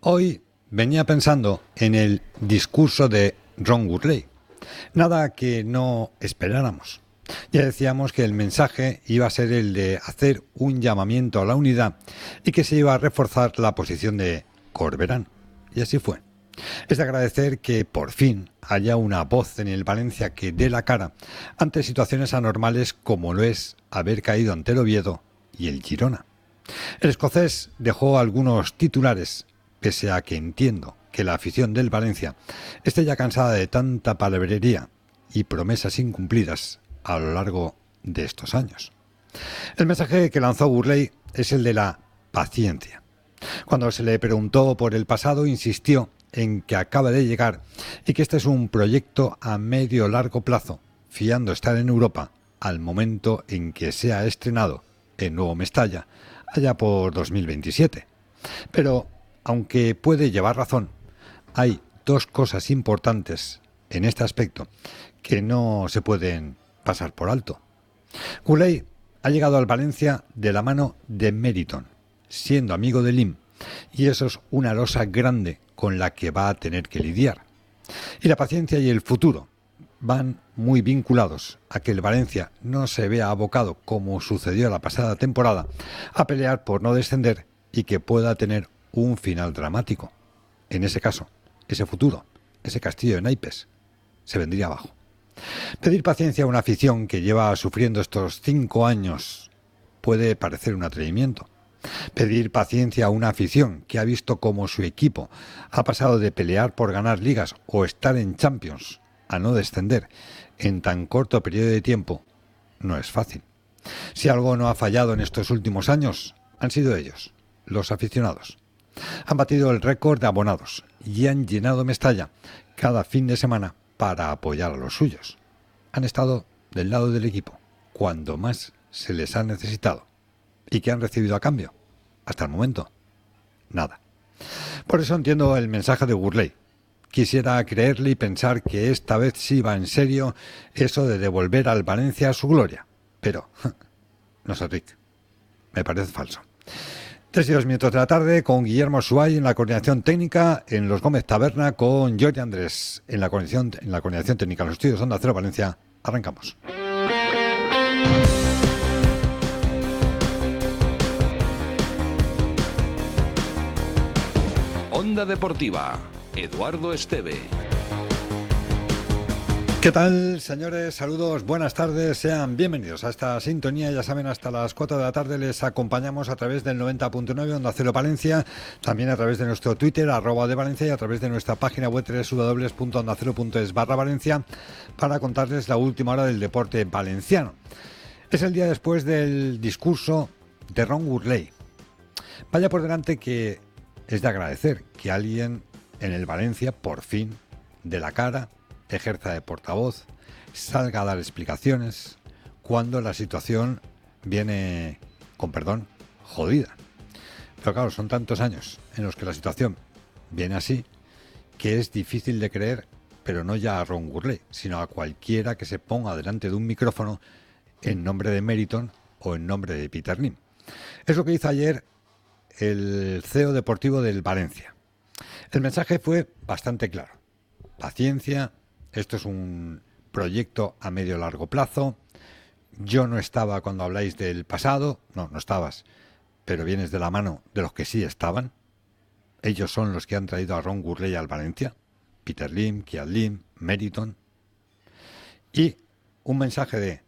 Hoy venía pensando en el discurso de Ron Gurley. Nada que no esperáramos. Ya decíamos que el mensaje iba a ser el de hacer un llamamiento a la unidad y que se iba a reforzar la posición de Corberán. Y así fue. Es de agradecer que por fin haya una voz en el Valencia que dé la cara ante situaciones anormales como lo es haber caído ante el Oviedo y el Girona. El escocés dejó algunos titulares, pese a que entiendo que la afición del Valencia esté ya cansada de tanta palabrería y promesas incumplidas a lo largo de estos años. El mensaje que lanzó Gurley es el de la paciencia. Cuando se le preguntó por el pasado, insistió en que acaba de llegar y que este es un proyecto a medio largo plazo, fiando estar en Europa al momento en que sea estrenado el nuevo Mestalla, allá por 2027. Pero, aunque puede llevar razón, hay dos cosas importantes en este aspecto que no se pueden pasar por alto. Gurley ha llegado al Valencia de la mano de Meriton, siendo amigo de Lim, y eso es una losa grande con la que va a tener que lidiar. Y la paciencia y el futuro van muy vinculados a que el Valencia no se vea abocado, como sucedió la pasada temporada, a pelear por no descender y que pueda tener un final dramático. En ese caso, ese futuro, ese castillo de naipes, se vendría abajo. Pedir paciencia a una afición que lleva sufriendo estos 5 años puede parecer un atrevimiento. Pedir paciencia a una afición que ha visto cómo su equipo ha pasado de pelear por ganar ligas o estar en Champions a no descender en tan corto periodo de tiempo no es fácil. Si algo no ha fallado en estos últimos años, han sido ellos, los aficionados. Han batido el récord de abonados y han llenado Mestalla cada fin de semana para apoyar a los suyos. Han estado del lado del equipo cuando más se les ha necesitado. ¿Y qué han recibido a cambio? Hasta el momento, nada. Por eso entiendo el mensaje de Gurley. Quisiera creerle y pensar que esta vez sí va en serio eso de devolver al Valencia su gloria. Pero, no sé, Rick, me parece falso. 3:02 de la tarde con Guillermo Suárez en la coordinación técnica, en Los Gómez Taberna con Jorge Andrés en la coordinación técnica en los estudios Onda Cero Valencia. Arrancamos. Onda Deportiva, Eduardo Esteve. ¿Qué tal, señores? Saludos, buenas tardes, sean bienvenidos a esta sintonía. Ya saben, hasta las 4 de la tarde les acompañamos a través del 90.9 Onda Cero Valencia, también a través de nuestro Twitter, @de_Valencia, y a través de nuestra página web www.ondacero.es/Valencia para contarles la última hora del deporte valenciano. Es el día después del discurso de Ron Gurley. Vaya por delante que es de agradecer que alguien en el Valencia, por fin, dé la cara, ejerza de portavoz, salga a dar explicaciones cuando la situación viene, con perdón, jodida. Pero claro, son tantos años en los que la situación viene así que es difícil de creer, pero no ya a Ron Gurley, sino a cualquiera que se ponga delante de un micrófono en nombre de Meriton o en nombre de Peter Lim. Es lo que hizo ayer el CEO deportivo del Valencia. El mensaje fue bastante claro. Paciencia, esto es un proyecto a medio largo plazo. Yo no estaba cuando habláis del pasado, no estabas, pero vienes de la mano de los que sí estaban. Ellos son los que han traído a Ron Gurley al Valencia, Peter Lim, Kian Lim, Meriton. Y un mensaje de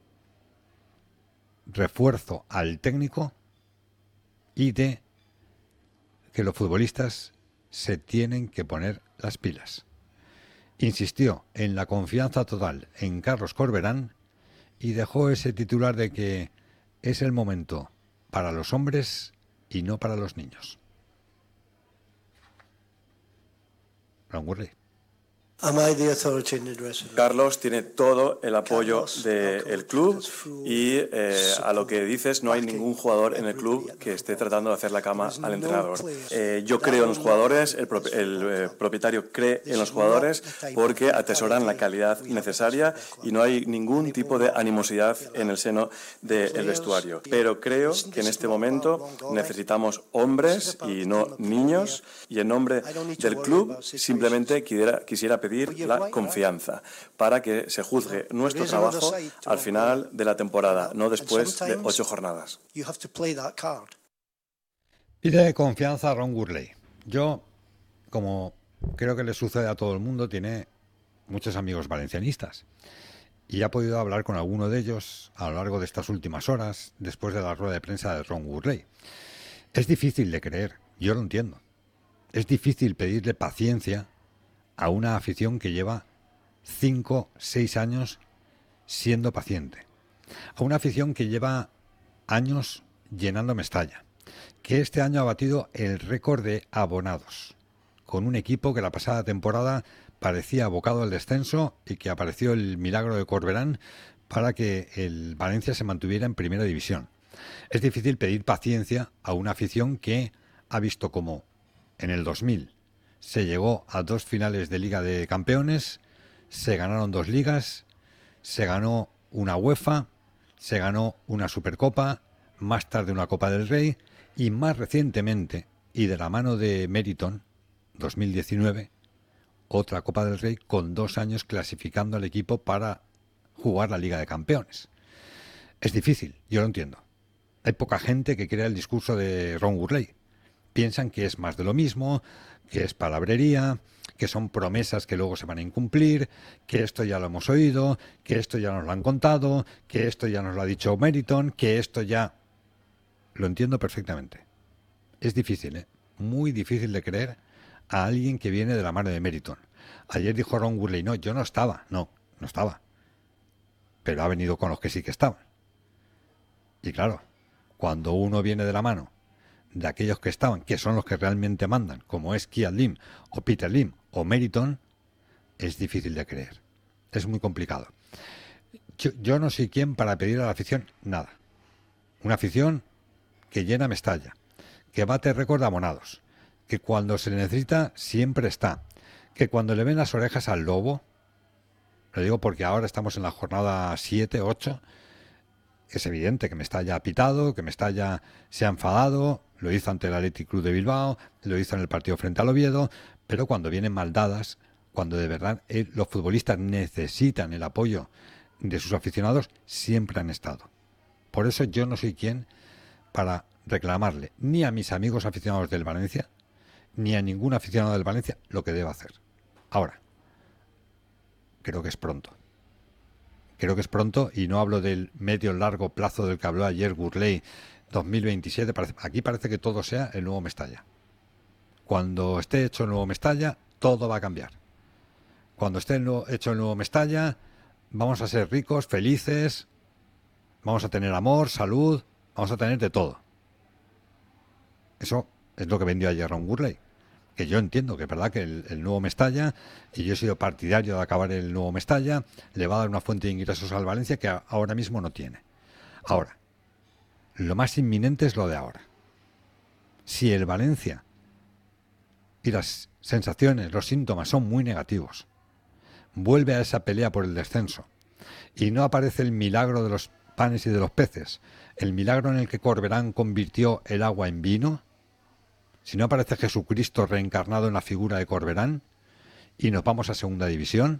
refuerzo al técnico y de que los futbolistas se tienen que poner las pilas. Insistió en la confianza total en Carlos Corberán y dejó ese titular de que es el momento para los hombres y no para los niños. Ron Gurley. Carlos tiene todo el apoyo del club y a lo que dices, no hay ningún jugador en el club que esté tratando de hacer la cama al entrenador. Yo creo en los jugadores, el propietario cree en los jugadores porque atesoran la calidad necesaria y no hay ningún tipo de animosidad en el seno del vestuario. Pero creo que en este momento necesitamos hombres y no niños, y en nombre del club simplemente quisiera pedir la confianza para que se juzgue nuestro trabajo al final de la temporada, no después de 8 jornadas. Pide confianza a Ron Gurley. Yo, como creo que le sucede a todo el mundo, tiene muchos amigos valencianistas y ha podido hablar con alguno de ellos a lo largo de estas últimas horas después de la rueda de prensa de Ron Gurley. Es difícil de creer, yo lo entiendo. Es difícil pedirle paciencia a una afición que lleva 5, 6 años siendo paciente. A una afición que lleva años llenando Mestalla, que este año ha batido el récord de abonados, con un equipo que la pasada temporada parecía abocado al descenso y que apareció el milagro de Corberán para que el Valencia se mantuviera en primera división. Es difícil pedir paciencia a una afición que ha visto como en el 2000 se llegó a 2 finales de Liga de Campeones, se ganaron 2 ligas, se ganó una UEFA, se ganó una Supercopa, más tarde una Copa del Rey y más recientemente, y de la mano de Meriton, 2019, otra Copa del Rey con 2 años clasificando al equipo para jugar la Liga de Campeones. Es difícil, yo lo entiendo. Hay poca gente que crea el discurso de Ron Gurley. Piensan que es más de lo mismo, que es palabrería, que son promesas que luego se van a incumplir, que esto ya lo hemos oído, que esto ya nos lo han contado, que esto ya nos lo ha dicho Meriton, que esto ya... Lo entiendo perfectamente. Es difícil, muy difícil de creer a alguien que viene de la mano de Meriton. Ayer dijo Ron Gurley, no estaba. No estaba. Pero ha venido con los que sí que estaban. Y claro, cuando uno viene de la mano de aquellos que estaban, que son los que realmente mandan, como es Kiat Lim o Peter Lim o Meriton, es difícil de creer. Es muy complicado. Yo no soy quien para pedir a la afición nada. Una afición que llena Mestalla, que bate récord de abonados, que cuando se le necesita siempre está, que cuando le ven las orejas al lobo, lo digo porque ahora estamos en la jornada 7, 8, es evidente que Mestalla ha pitado, que Mestalla se ha enfadado, lo hizo ante el Athletic Club de Bilbao, lo hizo en el partido frente al Oviedo, pero cuando vienen mal dadas, cuando de verdad los futbolistas necesitan el apoyo de sus aficionados, siempre han estado. Por eso yo no soy quien para reclamarle ni a mis amigos aficionados del Valencia, ni a ningún aficionado del Valencia lo que debe hacer. Ahora, creo que es pronto. Creo que es pronto y no hablo del medio largo plazo del que habló ayer Gurley, 2027. Aquí parece que todo sea el nuevo Mestalla. Cuando esté hecho el nuevo Mestalla, todo va a cambiar. Cuando esté hecho el nuevo Mestalla, vamos a ser ricos, felices, vamos a tener amor, salud, vamos a tener de todo. Eso es lo que vendió ayer Ron Gurley. Que yo entiendo que es verdad que el nuevo Mestalla, y yo he sido partidario de acabar el nuevo Mestalla, le va a dar una fuente de ingresos al Valencia que ahora mismo no tiene. Ahora, lo más inminente es lo de ahora. Si el Valencia y las sensaciones, los síntomas son muy negativos, vuelve a esa pelea por el descenso y no aparece el milagro de los panes y de los peces, el milagro en el que Corberán convirtió el agua en vino, si no aparece Jesucristo reencarnado en la figura de Corberán y nos vamos a segunda división,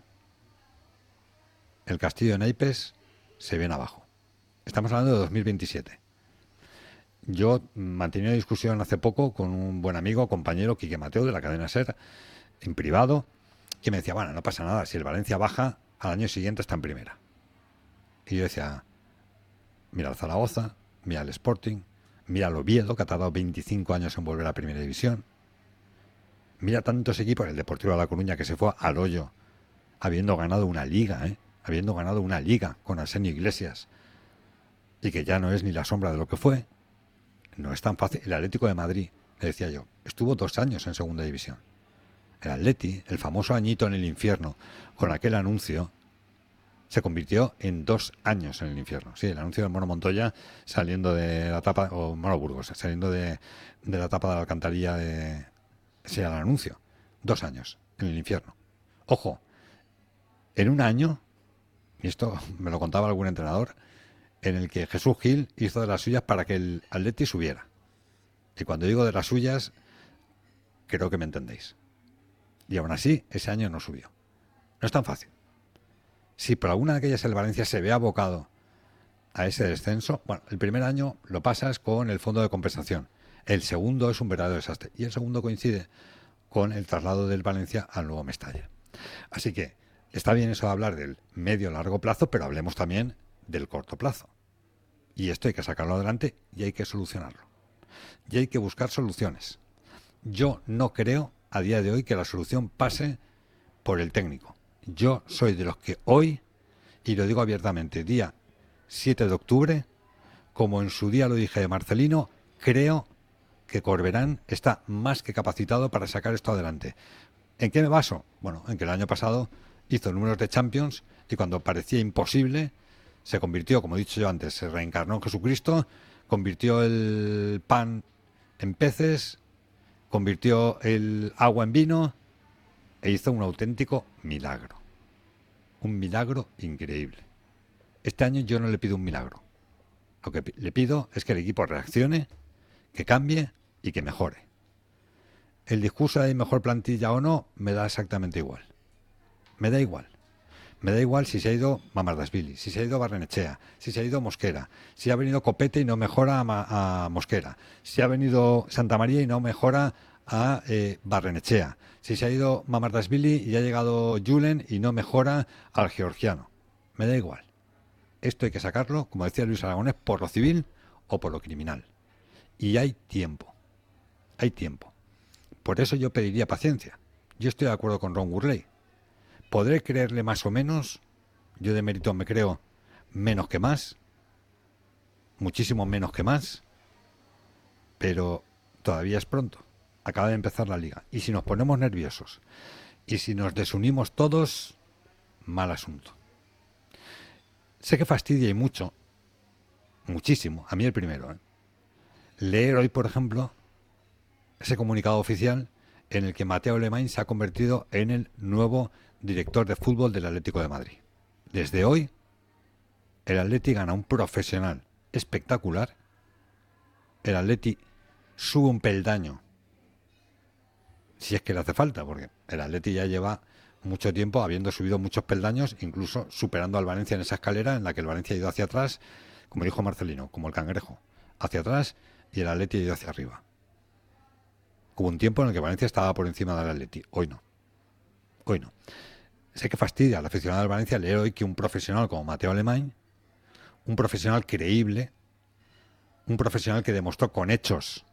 el Castillo de Naipes se viene abajo. Estamos hablando de 2027. Yo mantenía una discusión hace poco con un buen amigo, compañero, Quique Mateo, de la cadena SER, en privado, que me decía, bueno, no pasa nada, si el Valencia baja, al año siguiente está en primera. Y yo decía, mira el Zaragoza, mira el Sporting, mira el Oviedo, que ha tardado 25 años en volver a primera división. Mira tantos equipos, el Deportivo de La Coruña, que se fue al hoyo, habiendo ganado una liga, habiendo ganado una liga con Arsenio Iglesias, y que ya no es ni la sombra de lo que fue. No es tan fácil. El Atlético de Madrid, le decía yo, estuvo 2 años en segunda división. el Atleti, el famoso añito en el infierno, con aquel anuncio, se convirtió en 2 años en el infierno. Sí, el anuncio del Mono Montoya saliendo de la tapa, o Mono Burgos, saliendo de la tapa de la alcantarilla de... Ese era el anuncio. 2 años en el infierno. Ojo, en un año, y esto me lo contaba algún entrenador, en el que Jesús Gil hizo de las suyas para que el Atleti subiera. Y cuando digo de las suyas, creo que me entendéis. Y aún así, ese año no subió. No es tan fácil. Si por alguna de aquellas el Valencia se ve abocado a ese descenso, bueno, el primer año lo pasas con el fondo de compensación. El segundo es un verdadero desastre. Y el segundo coincide con el traslado del Valencia al nuevo Mestalla. Así que está bien eso de hablar del medio-largo plazo, pero hablemos también del corto plazo. Y esto hay que sacarlo adelante y hay que solucionarlo. Y hay que buscar soluciones. Yo no creo a día de hoy que la solución pase por el técnico. Yo soy de los que hoy, y lo digo abiertamente, día 7 de octubre, como en su día lo dije de Marcelino, creo que Corberán está más que capacitado para sacar esto adelante. ¿En qué me baso? Bueno, en que el año pasado hizo números de Champions y cuando parecía imposible se convirtió, como he dicho yo antes, se reencarnó en Jesucristo, convirtió el pan en peces, convirtió el agua en vino e hizo un auténtico milagro. Un milagro increíble. Este año yo no le pido un milagro. Lo que le pido es que el equipo reaccione, que cambie y que mejore. El discurso de mejor plantilla o no me da exactamente igual. Me da igual. Me da igual si se ha ido Mamardashvili, si se ha ido Barrenechea, si se ha ido Mosquera, si ha venido Copete y no mejora a Mosquera, si ha venido Santa María y no mejora a Barrenechea, si se ha ido Mamardashvili y ha llegado Julen y no mejora al georgiano. Me da igual. Esto hay que sacarlo, como decía Luis Aragonés, por lo civil o por lo criminal. Y hay tiempo. Hay tiempo. Por eso yo pediría paciencia. Yo estoy de acuerdo con Ron Gurley. Podré creerle más o menos. Yo de mérito me creo menos que más. Muchísimo menos que más. Pero todavía es pronto. Acaba de empezar la liga. Y si nos ponemos nerviosos y si nos desunimos todos, mal asunto. Sé que fastidia y mucho. Muchísimo. A mí el primero. Leer hoy, por ejemplo, ese comunicado oficial en el que Mateu Alemany se ha convertido en el nuevo director de fútbol del Atlético de Madrid. Desde hoy, el Atleti gana un profesional espectacular. El Atleti sube un peldaño, si es que le hace falta, porque el Atleti ya lleva mucho tiempo habiendo subido muchos peldaños, incluso superando al Valencia en esa escalera en la que el Valencia ha ido hacia atrás, como dijo Marcelino, como el cangrejo, hacia atrás y el Atleti ha ido hacia arriba. Hubo un tiempo en el que Valencia estaba por encima del Atleti. Hoy no. Hoy no. Sé que fastidia a la aficionada del Valencia leer hoy que un profesional como Mateu Alemany, un profesional creíble, un profesional que demostró con hechos.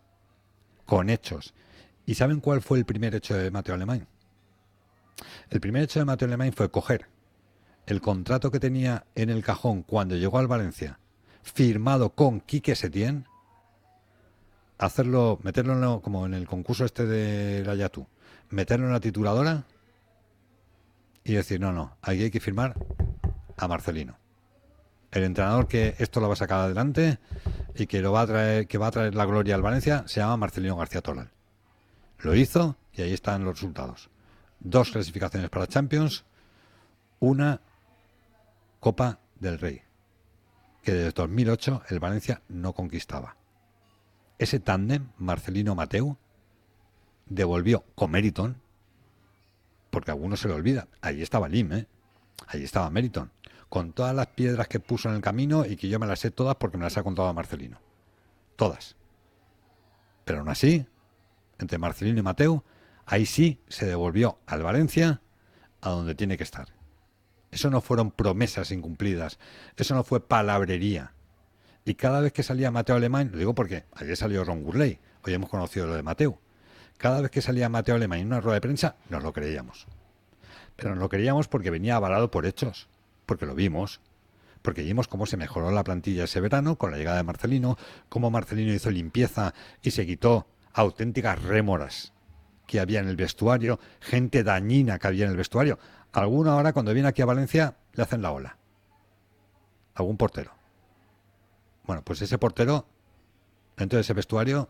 ¿Y saben cuál fue el primer hecho de Mateu Alemany? El primer hecho de Mateu Alemany fue coger el contrato que tenía en el cajón cuando llegó al Valencia, firmado con Quique Setién, hacerlo, meterlo como en el concurso este de la Yatu, meterlo en la tituladora y decir, no, aquí hay que firmar a Marcelino. El entrenador que esto lo va a sacar adelante y que va a traer la gloria al Valencia se llama Marcelino García Toral. Lo hizo y ahí están los resultados. 2 clasificaciones para Champions, 1 Copa del Rey, que desde 2008 el Valencia no conquistaba. Ese tándem, Marcelino-Mateu, devolvió con Meriton, porque a algunos se le olvida, ahí estaba Lim, ahí estaba Meriton, con todas las piedras que puso en el camino y que yo me las sé todas porque me las ha contado a Marcelino. Todas. Pero aún así, entre Marcelino y Mateu, ahí sí se devolvió al Valencia a donde tiene que estar. Eso no fueron promesas incumplidas, eso no fue palabrería. Y cada vez que salía Mateu Alemany, lo digo porque ayer salió Ron Gurley, hoy hemos conocido lo de Mateu, cada vez que salía Mateu Alemany en una rueda de prensa, nos lo creíamos. Pero nos lo creíamos porque venía avalado por hechos, porque lo vimos, porque vimos cómo se mejoró la plantilla ese verano con la llegada de Marcelino, cómo Marcelino hizo limpieza y se quitó auténticas rémoras que había en el vestuario, gente dañina que había en el vestuario. Alguno ahora cuando viene aquí a Valencia le hacen la ola. Algún portero. Bueno, pues ese portero, dentro de ese vestuario,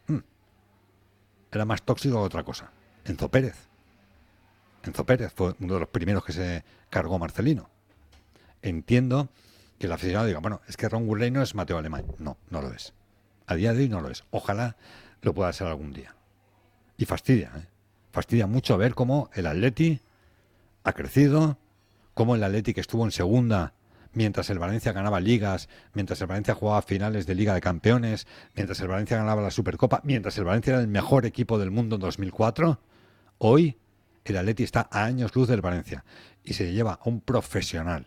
era más tóxico que otra cosa. Enzo Pérez. Enzo Pérez fue uno de los primeros que se cargó Marcelino. Entiendo que el aficionado diga, bueno, es que Ron Gurley no es Mateo Alemany. No, no lo es. A día de hoy no lo es. Ojalá lo pueda ser algún día. Y fastidia, ¿eh? Fastidia mucho ver cómo el Atleti ha crecido, cómo el Atleti que estuvo en segunda mientras el Valencia ganaba ligas, mientras el Valencia jugaba finales de Liga de Campeones, mientras el Valencia ganaba la Supercopa, mientras el Valencia era el mejor equipo del mundo en 2004, hoy el Atleti está a años luz del Valencia y se lleva a un profesional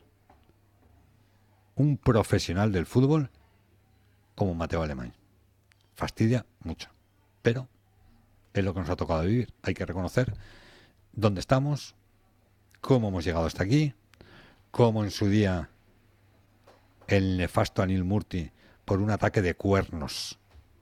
del fútbol como Mateo Alemany. Fastidia mucho, pero es lo que nos ha tocado vivir. Hay que reconocer dónde estamos, cómo hemos llegado hasta aquí, cómo en su día el nefasto Anil Murti, por un ataque de cuernos,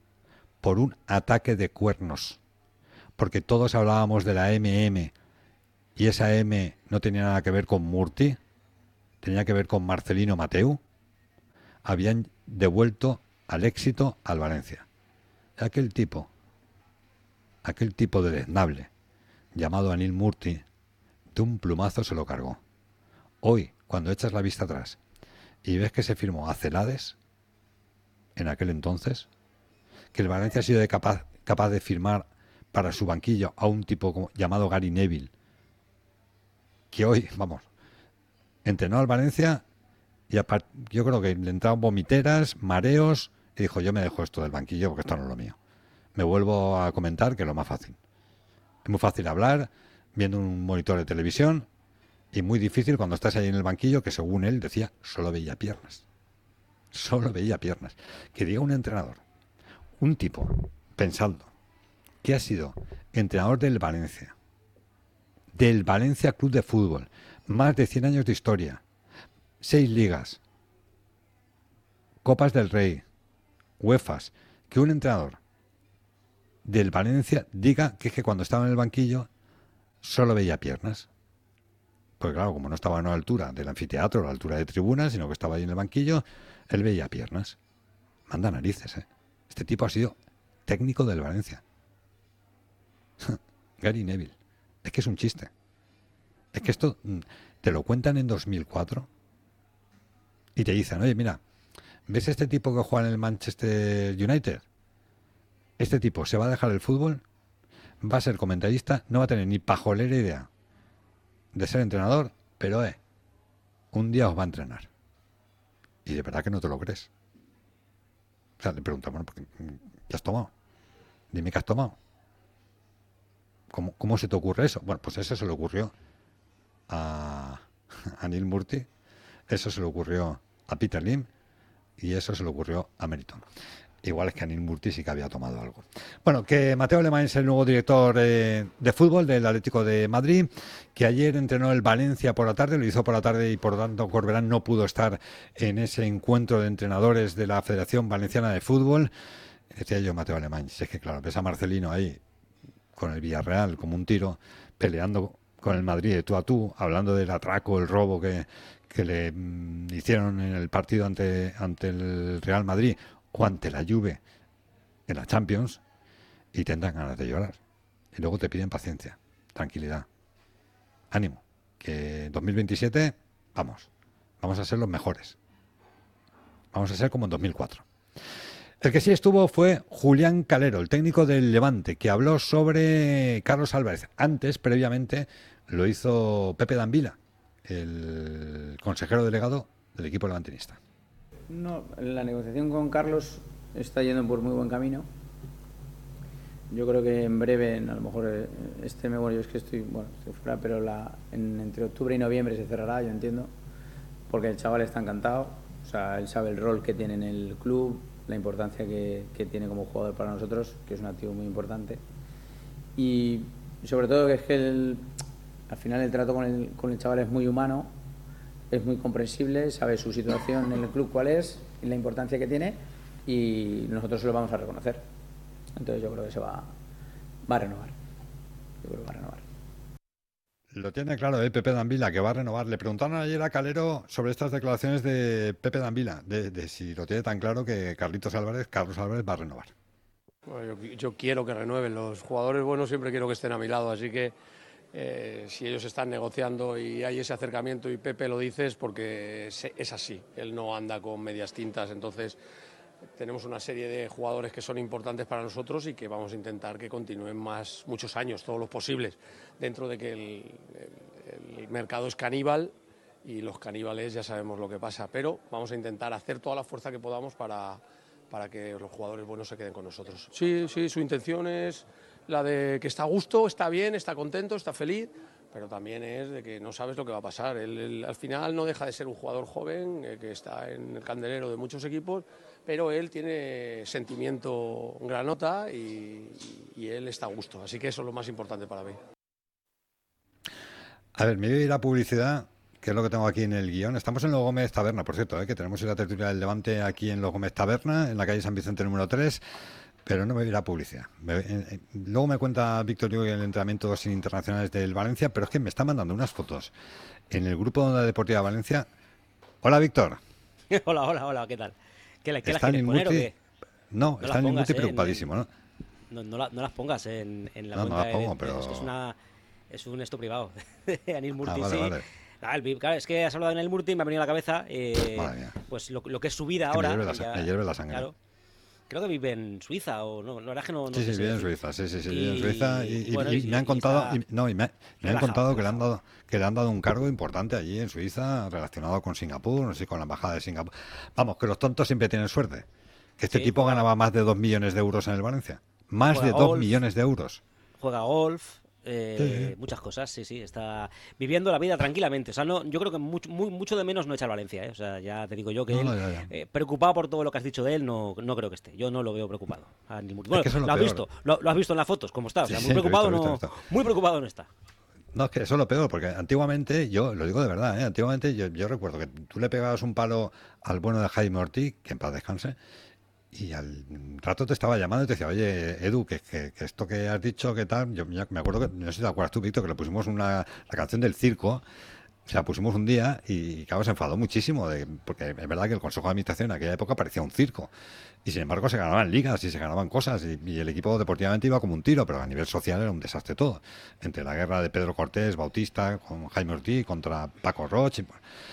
porque todos hablábamos de la MM y esa M no tenía nada que ver con Murti, tenía que ver con Marcelino Mateu, habían devuelto al éxito al Valencia. Aquel tipo deleznable llamado Anil Murti, de un plumazo se lo cargó. Hoy, cuando echas la vista atrás y ves que se firmó a Celades en aquel entonces, que el Valencia ha sido capaz de firmar para su banquillo a un tipo llamado Gary Neville, que hoy, vamos, entrenó al Valencia y yo creo que le entraron vomiteras, mareos, y dijo, yo me dejo esto del banquillo porque esto no es lo mío. Me vuelvo a comentar que es lo más fácil. Es muy fácil hablar viendo un monitor de televisión y muy difícil cuando estás ahí en el banquillo, que según él decía, solo veía piernas. Que diga un entrenador, un tipo, pensando, que ha sido entrenador del Valencia Club de Fútbol, más de 100 años de historia, 6 ligas, Copas del Rey, UEFAs, que un entrenador del Valencia diga que es que cuando estaba en el banquillo solo veía piernas. Porque claro, como no estaba a la altura del anfiteatro, a la altura de tribunas, sino que estaba ahí en el banquillo, él veía piernas. Manda narices, ¿eh? Este tipo ha sido técnico del Valencia. Gary Neville. Es que es un chiste. Es que esto te lo cuentan en 2004 y te dicen, oye, mira, ¿ves este tipo que juega en el Manchester United? Este tipo se va a dejar el fútbol, va a ser comentarista, no va a tener ni pajolera idea de ser entrenador, pero un día os va a entrenar. Y de verdad que no te lo crees. O sea, le preguntas, bueno, ¿qué has tomado? Dime qué has tomado. ¿Cómo se te ocurre eso? Bueno, pues eso se le ocurrió a Neil Murti, eso se le ocurrió a Peter Lim y eso se le ocurrió a Meriton. Igual es que Anil Murti sí que había tomado algo. Bueno, que Mateo Alemany es el nuevo director de fútbol del Atlético de Madrid, que ayer entrenó el Valencia por la tarde, lo hizo por la tarde y por tanto Corberán no pudo estar en ese encuentro de entrenadores de la Federación Valenciana de Fútbol. Decía yo, Mateo Alemany, si es que claro, ves a Marcelino ahí con el Villarreal como un tiro, peleando con el Madrid de tú a tú, hablando del atraco, el robo que le hicieron en el partido ante el Real Madrid o ante la Juve en la Champions, y tendrán ganas de llorar. Y luego te piden paciencia, tranquilidad, ánimo, que en 2027 vamos a ser los mejores. Vamos a ser como en 2004. El que sí estuvo fue Julián Calero, el técnico del Levante, que habló sobre Carlos Álvarez. Antes, previamente, lo hizo Pepe D'Ambila, el consejero delegado del equipo levantinista. No, la negociación con Carlos está yendo por muy buen camino. Yo creo que en breve, a lo mejor yo es que estoy fuera, pero entre octubre y noviembre se cerrará, yo entiendo, porque el chaval está encantado. O sea, él sabe el rol que tiene en el club, la importancia que tiene como jugador para nosotros, que es un activo muy importante. Y sobre todo que es que al final el trato con el chaval es muy humano, es muy comprensible, sabe su situación en el club cuál es y la importancia que tiene, y nosotros se lo vamos a reconocer. Entonces yo creo que se va a renovar. yo creo que va a renovar. Lo tiene claro, Pepe D'Ambila, que va a renovar. Le preguntaron ayer a Calero sobre estas declaraciones de Pepe D'Ambila, de si lo tiene tan claro que Carlos Álvarez va a renovar. Bueno, yo quiero que renueven. Los jugadores buenos siempre quiero que estén a mi lado, así que si ellos están negociando y hay ese acercamiento y Pepe lo dice es porque es así. Él no anda con medias tintas, entonces tenemos una serie de jugadores que son importantes para nosotros y que vamos a intentar que continúen muchos años, todos los posibles, dentro de que el mercado es caníbal y los caníbales ya sabemos lo que pasa, pero vamos a intentar hacer toda la fuerza que podamos para que los jugadores buenos se queden con nosotros. Sí, su intención es la de que está a gusto, está bien, está contento, está feliz, pero también es de que no sabes lo que va a pasar. Él al final no deja de ser un jugador joven que está en el candelero de muchos equipos, pero él tiene sentimiento granota y él está a gusto, así que eso es lo más importante para mí. A ver, me voy a ir a publicidad, que es lo que tengo aquí en el guión. Estamos en Los Gómez Taberna, por cierto, que tenemos la tertulia del Levante aquí en Los Gómez Taberna, en la calle San Vicente número 3, pero no me voy a ir a publicidad. Luego me cuenta Víctor Hugo el entrenamiento sin internacionales del Valencia, pero es que me está mandando unas fotos en el grupo de Onda Deportiva Valencia. Hola, Víctor. Hola, ¿qué tal? ¿Qué las quieres multi... poner o qué? No, están en multi preocupadísimo, ¿no? No las pongas en la cuenta. No las pongo, pero... Es que es un esto privado. Anil Murti, vale. Claro, es que has hablado de Anil Murti y me ha venido a la cabeza pues lo que es su vida ahora. Me hierve la sangre. Claro. Creo que vive en Suiza o no, la verdad que no. Sí, vive en Suiza, sí, vive en Suiza y me han contado, me han contado que le han dado un cargo importante allí en Suiza relacionado con Singapur, no sé, con la embajada de Singapur. Vamos, que los tontos siempre tienen suerte. Que este tipo ganaba más de 2 millones de euros en el Valencia. Más de 2 millones de euros. Juega golf. Muchas cosas, sí, está viviendo la vida tranquilamente. O sea, yo creo que mucho de menos no echa al Valencia, O sea, ya te digo yo que él, preocupado por todo lo que has dicho de él, no creo que esté. Yo no lo veo preocupado. Bueno, es que lo has visto en las fotos, cómo está. O sea, muy preocupado no está. No, es que eso es lo peor, porque antiguamente, yo lo digo de verdad, antiguamente yo recuerdo que tú le pegabas un palo al bueno de Jaime Ortiz, que en paz descanse, y al rato te estaba llamando y te decía, oye, Edu, que esto que has dicho, que tal, yo me acuerdo que, no sé si te acuerdas tú, Víctor, que le pusimos la canción del circo, o sea, pusimos un día y claro, se enfadó muchísimo, porque es verdad que el Consejo de Administración en aquella época parecía un circo, y sin embargo se ganaban ligas y se ganaban cosas, y el equipo deportivamente iba como un tiro, pero a nivel social era un desastre todo, entre la guerra de Pedro Cortés, Bautista, con Jaime Ortiz, contra Paco Roch,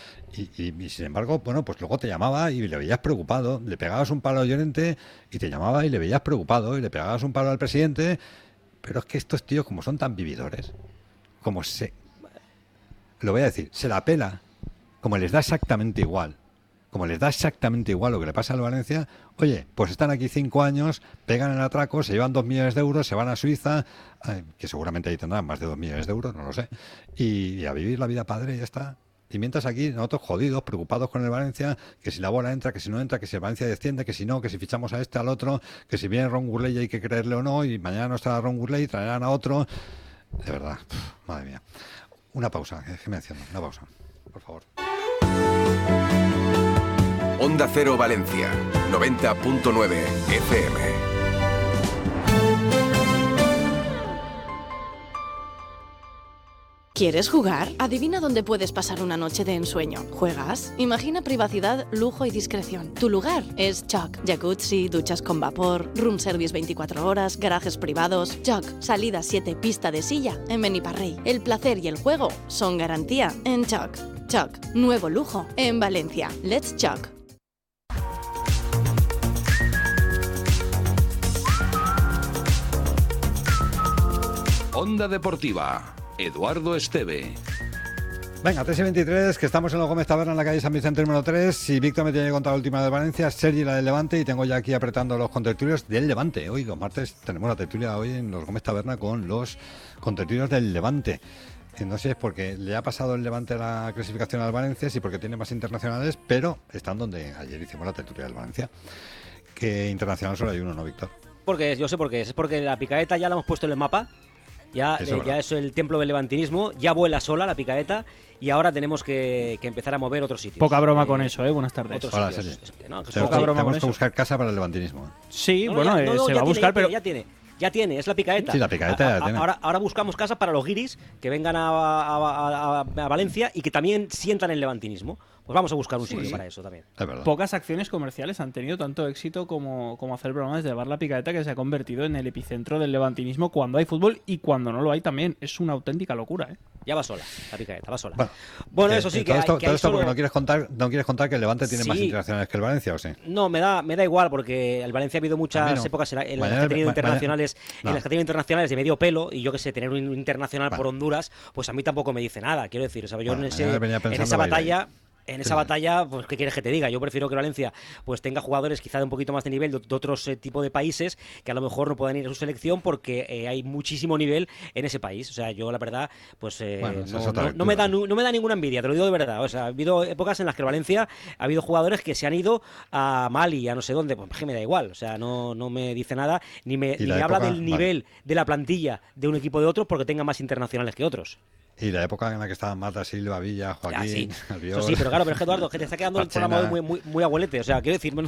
y sin embargo, bueno, pues luego te llamaba y le veías preocupado, le pegabas un palo a Llorente y te llamaba y le veías preocupado y le pegabas un palo al presidente, pero es que estos tíos, como son tan vividores, lo voy a decir, se la pela, como les da exactamente igual lo que le pasa al Valencia, oye, pues están aquí 5 años, pegan el atraco, se llevan 2 millones de euros, se van a Suiza, que seguramente ahí tendrán más de 2 millones de euros, no lo sé, y a vivir la vida padre y ya está. Y mientras aquí, nosotros jodidos, preocupados con el Valencia, que si la bola entra, que si no entra, que si el Valencia desciende, que si no, que si fichamos a este, al otro, que si viene Ron Gurley hay que creerle o no, y mañana no estará Ron Gurley, traerán a otro. De verdad, madre mía. Una pausa, que me enciendo, una pausa, por favor. Onda Cero Valencia, 90.9 FM. ¿Quieres jugar? Adivina dónde puedes pasar una noche de ensueño. ¿Juegas? Imagina privacidad, lujo y discreción. Tu lugar es Choc. Jacuzzi, duchas con vapor, room service 24 horas, garajes privados. Choc. Salida 7, pista de silla en Beniparrey. El placer y el juego son garantía en Choc. Choc. Nuevo lujo en Valencia. Let's Choc. Onda Deportiva. Eduardo Esteve. Venga, 3:23, que estamos en Los Gómez Taberna, en la calle San Vicente número 3. Y Víctor me tiene que contar la última de Valencia, Sergi la del Levante, y tengo ya aquí apretando los contertulios del Levante. Hoy, los martes, tenemos la tertulia hoy en Los Gómez Taberna con los contertulios del Levante. No sé si es porque le ha pasado el Levante la clasificación al Valencia, sí, porque tiene más internacionales, pero están donde ayer hicimos la tertulia del Valencia. Que internacional solo hay uno, ¿no, Víctor? Yo sé por qué es porque la Picaeta ya la hemos puesto en el mapa. Ya es el templo del levantinismo, ya vuela sola la Picaeta y ahora tenemos que empezar a mover otros sitios. Poca broma con eso, buenas tardes. Hola, Sergi. Tenemos que buscar casa para el levantinismo. Sí, se va a buscar, pero ya tiene. Ya tiene, es la picaeta. Sí, la picaeta ya tiene. Ahora buscamos casa para los guiris que vengan a Valencia y que también sientan el levantinismo. Pues vamos a buscar un sitio para eso también. Es verdad. Pocas acciones comerciales han tenido tanto éxito como hacer el programa desde el bar La Picaeta, que se ha convertido en el epicentro del levantinismo cuando hay fútbol y cuando no lo hay también. Es una auténtica locura, ¿eh? Ya va sola, la picaeta, va sola. Bueno, Eso sí, todo que esto, hay todo esto solo... porque no quieres contar que el Levante tiene más internacionales que el Valencia, ¿o sí? No, me da igual, porque el Valencia ha habido muchas épocas en las que ha tenido internacionales, en las que ha tenido internacionales de medio pelo, y yo que sé, tener un internacional por Honduras, pues a mí tampoco me dice nada, quiero decir, o sea, yo en esa batalla... En esa batalla, pues ¿qué quieres que te diga? Yo prefiero que Valencia pues tenga jugadores quizá de un poquito más de nivel de otros tipos de países que a lo mejor no puedan ir a su selección porque hay muchísimo nivel en ese país. O sea, yo la verdad, pues no me da ninguna envidia, te lo digo de verdad. O sea, ha habido épocas en las que Valencia ha habido jugadores que se han ido a Mali, a no sé dónde, pues que me da igual. O sea, no me dice nada, ni me habla del nivel de la plantilla de un equipo de otros porque tenga más internacionales que otros. Y la época en la que estaban Mata, Silva, Villa, Joaquín, sí. Albiol... Eso sí, pero claro, que Eduardo, que te está quedando el programa muy abuelete. O sea, quiero decir,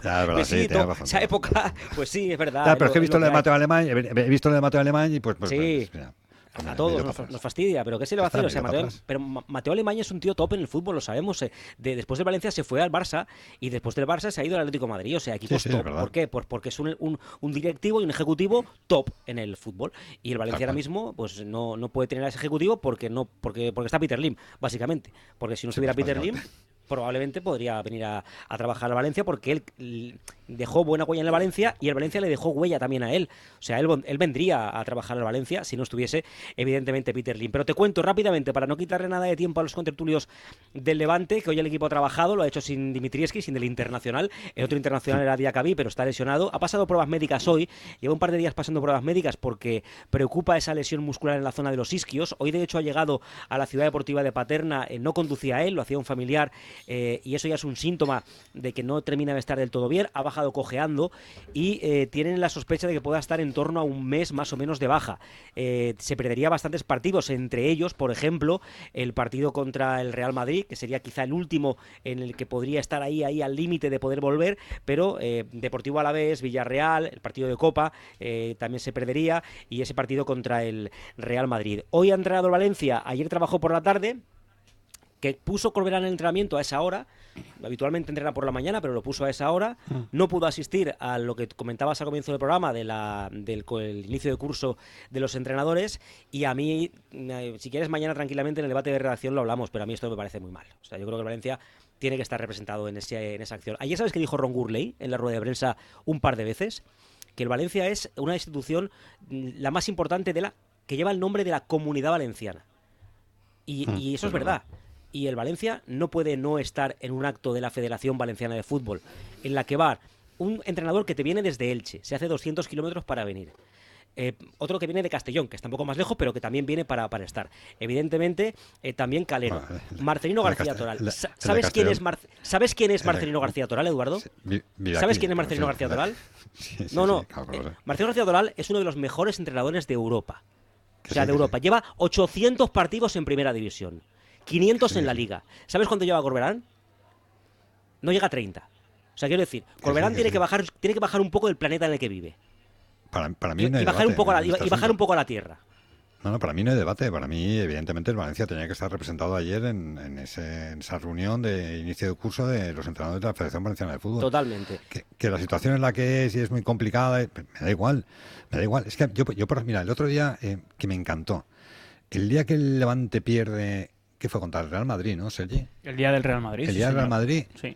esa época, pues sí, es verdad. Claro, pero es que he visto lo de Mateo Alemán, y pues sí. Mira, a todos nos fastidia, pero ¿qué se le va a hacer? O sea, Mateo Alemán es un tío top en el fútbol, lo sabemos. Después de Valencia se fue al Barça y después del Barça se ha ido al Atlético de Madrid. O sea, equipos top. ¿Por qué? Pues porque es un directivo y un ejecutivo top en el fútbol. Y el Valencia ahora mismo pues no puede tener a ese ejecutivo porque está Peter Lim, básicamente. Porque si no estuviera Peter Lim, probablemente podría venir a trabajar a Valencia porque él dejó buena huella en el Valencia y el Valencia le dejó huella también a él. O sea, él vendría a trabajar al Valencia si no estuviese, evidentemente, Peter Lim. Pero te cuento rápidamente, para no quitarle nada de tiempo a los contertulios del Levante, que hoy el equipo ha trabajado, lo ha hecho sin Dimitrievski, sin el internacional. El otro internacional era Diacabí, pero está lesionado. Ha pasado pruebas médicas hoy, lleva un par de días pasando pruebas médicas porque preocupa esa lesión muscular en la zona de los isquios. Hoy, de hecho, ha llegado a la ciudad deportiva de Paterna, no conducía él, lo hacía un familiar, y eso ya es un síntoma de que no termina de estar del todo bien. Ha bajado cojeando y tienen la sospecha de que pueda estar en torno a un mes más o menos de baja. Se perdería bastantes partidos, entre ellos, por ejemplo, el partido contra el Real Madrid, que sería quizá el último en el que podría estar ahí al límite de poder volver, pero Deportivo Alavés, Villarreal, el partido de Copa también se perdería, y ese partido contra el Real Madrid. Hoy ha entrenado el Valencia, ayer trabajó por la tarde, que puso Corberán en el entrenamiento a esa hora. Habitualmente entrena por la mañana, pero lo puso a esa hora. No pudo asistir a lo que comentabas al comienzo del programa del inicio de curso de los entrenadores. Y a mí, si quieres, mañana tranquilamente en el debate de redacción lo hablamos, pero a mí esto me parece muy mal. O sea, yo creo que el Valencia tiene que estar representado en esa acción. Ayer, ¿sabes qué dijo Ron Gurley en la rueda de prensa un par de veces? Que el Valencia es una institución, la más importante que lleva el nombre de la Comunidad Valenciana. Y eso es verdad. Y el Valencia no puede no estar en un acto de la Federación Valenciana de Fútbol, en la que va un entrenador que te viene desde Elche, se hace 200 kilómetros para venir. Otro que viene de Castellón, que está un poco más lejos, pero que también viene para estar. Evidentemente, también Calero. Marcelino García Toral. ¿Sabes quién es Marcelino García Toral, Eduardo? ¿Sabes quién es Marcelino García Toral? No. Marcelino García Toral es uno de los mejores entrenadores de Europa. O sea, de Europa. Lleva 800 partidos en Primera División. 500 en la Liga. ¿Sabes cuánto lleva Corberán? No llega a 30. O sea, quiero decir, Corberán tiene que bajar un poco del planeta en el que vive. Para mí no hay bajar debate, y bajar un poco a la tierra. No, para mí no hay debate. Para mí, evidentemente, el Valencia tenía que estar representado ayer en esa reunión de inicio de curso de los entrenadores de la Federación Valenciana de Fútbol. Totalmente. Que la situación en la que es y es muy complicada, me da igual. Es que mira, el otro día que me encantó. El día que el Levante pierde... ¿Qué fue contra el Real Madrid, no, Sergi? El día del Real Madrid. El día del Real Madrid. Sí.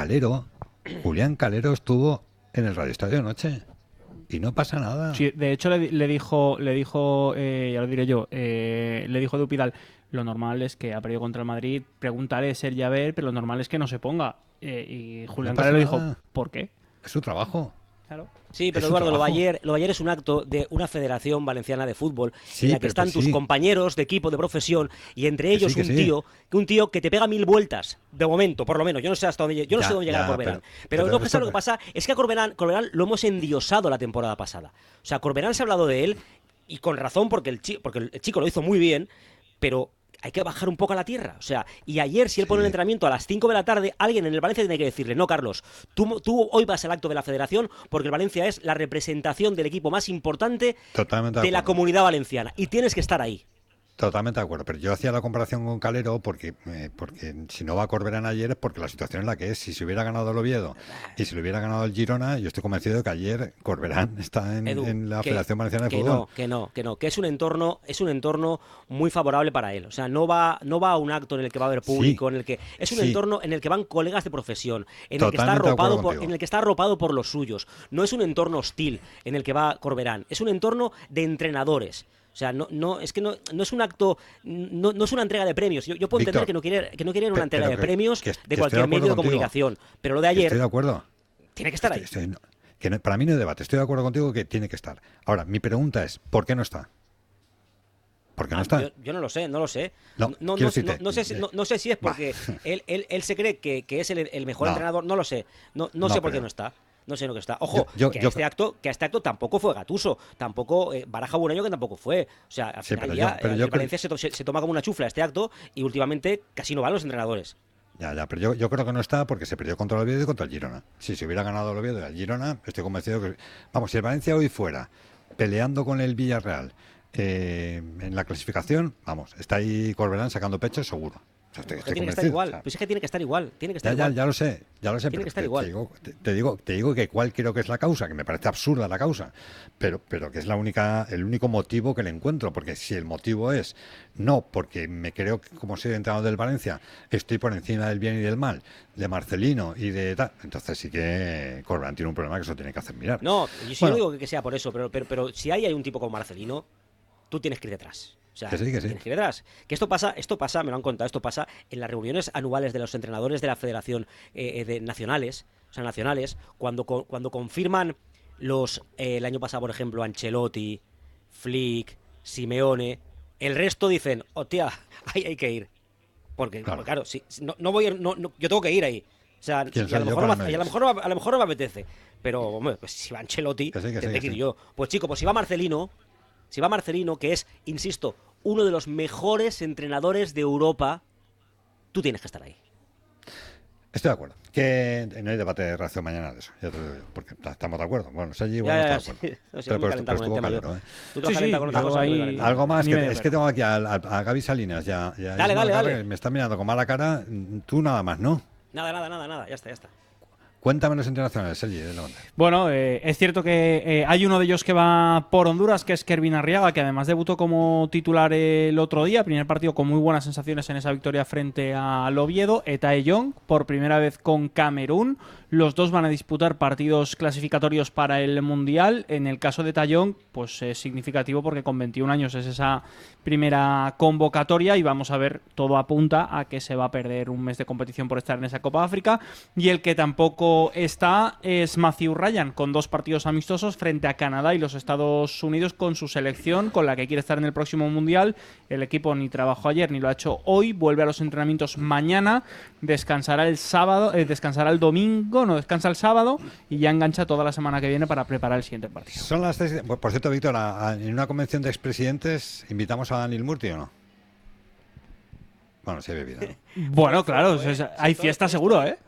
Julián Calero estuvo en el Radio Estadio anoche y no pasa nada. Sí, de hecho le dijo, ya lo diré yo, le dijo Dupidal, lo normal es que ha perdido contra el Madrid, pregúntale Sergi a ver, pero lo normal es que no se ponga. Y Julián Calero dijo, ¿por qué? Es su trabajo. Claro. Sí, pero Eduardo, lo de ayer es un acto de una Federación Valenciana de Fútbol en la que están tus compañeros de equipo, de profesión, y entre ellos un tío que te pega 1000 vueltas, de momento, por lo menos. Yo no sé hasta dónde llega Corberán. Pero lo que pasa es que a Corberán lo hemos endiosado la temporada pasada. O sea, Corberán se ha hablado de él, y con razón, porque el chico lo hizo muy bien, pero hay que bajar un poco a la tierra. O sea, y ayer, si él pone el entrenamiento a las 5 de la tarde, alguien en el Valencia tiene que decirle, no, Carlos, tú hoy vas al acto de la federación porque el Valencia es la representación del equipo más importante de la comunidad valenciana y tienes que estar ahí. Totalmente de acuerdo, pero yo hacía la comparación con Calero porque si no va a Corberán ayer es porque la situación es la que es. Si se hubiera ganado el Oviedo y si le hubiera ganado el Girona, yo estoy convencido de que ayer Corberán está en la Federación Valenciana de Fútbol. Que es un entorno muy favorable para él. O sea, no va a un acto en el que va a haber público, en el que es un entorno en el que van colegas de profesión, en el que está arropado por los suyos. No es un entorno hostil en el que va Corberán, es un entorno de entrenadores. O sea, no es un acto, no es una entrega de premios. Yo puedo entender que no quiere ir una entrega de premios de cualquier medio de comunicación. Pero lo de ayer. Estoy de acuerdo. Tiene que estar ahí. Para mí no hay debate. Estoy de acuerdo contigo que tiene que estar. Ahora, mi pregunta es: ¿por qué no está? ¿Por qué no está? Yo no lo sé. No sé si es porque él se cree que es el mejor entrenador. No lo sé. No sé por qué no está. No sé lo que está. Ojo, que a este acto tampoco fue Gattuso, tampoco Baraja hubo un año que tampoco fue. O sea, al final el Valencia se toma como una chufla este acto y últimamente casi no van los entrenadores. Pero yo creo que no está porque se perdió contra el Oviedo y contra el Girona. Si se hubiera ganado el Oviedo y el Girona, estoy convencido que... Vamos, si el Valencia hoy fuera peleando con el Villarreal en la clasificación, vamos, está ahí Corberán sacando pecho seguro. O sea, tiene que estar igual. Pues es que tiene que estar igual. Ya lo sé. Tiene que estar igual. Te digo que cuál creo que es la causa, que me parece absurda la causa, pero que es el único motivo que le encuentro, porque si el motivo es no, porque me creo que como soy entrenador del Valencia, estoy por encima del bien y del mal, de Marcelino y de tal, entonces sí que Corberán tiene un problema que eso tiene que hacer mirar. No, yo no digo que sea por eso, pero si hay un tipo como Marcelino, tú tienes que ir detrás. O sea, que sí. Tienes que ir detrás. Que esto pasa, me lo han contado, esto pasa en las reuniones anuales de los entrenadores de la Federación nacionales, cuando confirman el año pasado, por ejemplo, Ancelotti, Flick, Simeone, el resto dicen, hostia, ahí hay que ir. Porque, claro, si no voy yo tengo que ir ahí. O sea, y a lo mejor no me apetece. Pero, hombre, pues si va Ancelotti, tendré que ir yo. Pues chico, pues si va Marcelino, que es, insisto, uno de los mejores entrenadores de Europa, tú tienes que estar ahí. Estoy de acuerdo. Que no hay debate de reacción mañana de eso, ya te lo digo, porque estamos de acuerdo. Bueno, Sergi igual no está de acuerdo. Pero estuvo Calero, ¿eh? Tú te vas a calentar con otra cosa. Algo más, es que tengo aquí a Gaby Salinas. Dale. Me está mirando con mala cara. Tú nada más, ¿no? Nada, ya está. Cuéntame los internacionales, Sergi, de Londres. Bueno, es cierto que hay uno de ellos que va por Honduras, que es Kervin Arriaga, que además debutó como titular el otro día, primer partido con muy buenas sensaciones en esa victoria frente al Oviedo. Etae Young, por primera vez con Camerún. Los dos van a disputar partidos clasificatorios para el Mundial. En el caso de Tayón, pues es significativo porque con 21 años es esa primera convocatoria y vamos a ver, todo apunta a que se va a perder un mes de competición por estar en esa Copa África. Y el que tampoco está es Matthew Ryan, con 2 partidos amistosos frente a Canadá y los Estados Unidos con su selección, con la que quiere estar en el próximo Mundial. El equipo ni trabajó ayer ni lo ha hecho hoy, vuelve a los entrenamientos mañana, descansará el domingo, no descansa el sábado y ya engancha toda la semana que viene para preparar el siguiente partido. Son las 3. Por cierto, Víctor, en una convención de expresidentes, ¿invitamos a Daniel Murti o no? Bueno, sí hay bebida, ¿no? Bueno, claro, hay fiesta seguro, ¿eh?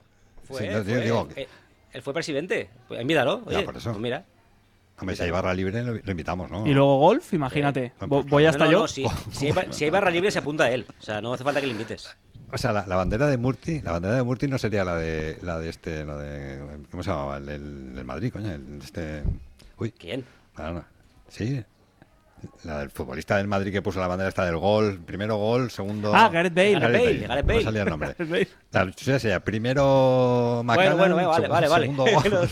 Él fue presidente. Pues invítalo. Oye, por eso. Pues mira. Hombre, si hay barra libre, lo invitamos, ¿no? Y luego golf, imagínate. Voy hasta yo. Si hay barra libre, se apunta él. O sea, no hace falta que le invites. O sea, la bandera de Murti no sería la de ¿cómo se llamaba? El del Madrid, coño, ¿Quién? Sí. La del futbolista del Madrid que puso la bandera esta del gol, primero gol, segundo... Gareth Bale. Gareth Bale. No salía el nombre. Claro, sería primero Macana, vale. Segundo gol.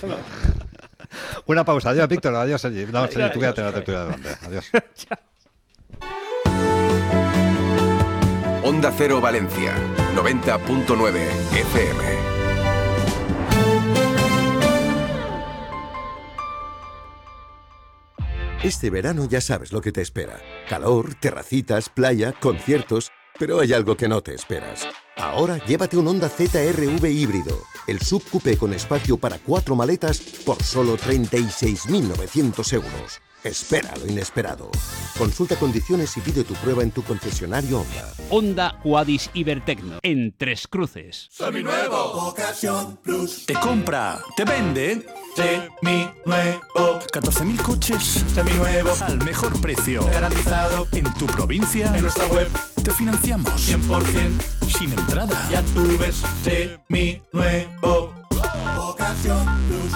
Una pausa. Adiós, Víctor. Adiós, Sergi. No, Sergi, tú quédate en la tertulia de bandera. Adiós. Onda Cero Valencia, 90.9 FM. Este verano ya sabes lo que te espera. Calor, terracitas, playa, conciertos... Pero hay algo que no te esperas. Ahora llévate un Honda ZR-V híbrido, el subcoupé con espacio para 4 maletas por solo 36.900 euros. Espera lo inesperado. Consulta condiciones y pide tu prueba en tu concesionario Honda. Honda Quadis Ibertecno, en Tres Cruces. Seminuevo. Ocasión Plus. Te compra, te vende. Seminuevo. 14.000 coches seminuevos al mejor precio. Garantizado en tu provincia. En nuestra web te financiamos 100% sin entrada. Ya tú ves Seminuevo. Ocasión Plus.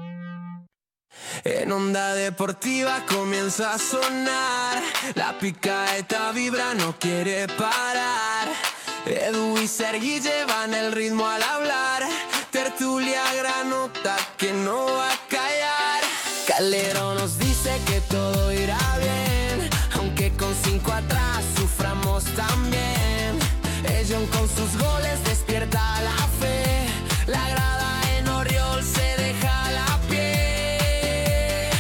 En Onda Deportiva comienza a sonar, la picaeta vibra, no quiere parar. Edu y Sergi llevan el ritmo al hablar, tertulia granota que no va a callar. Calero nos dice que todo irá bien, aunque con 5 atrás suframos también. Ellos con sus goles despierta la fe, la grada en Oriol se deja la piel.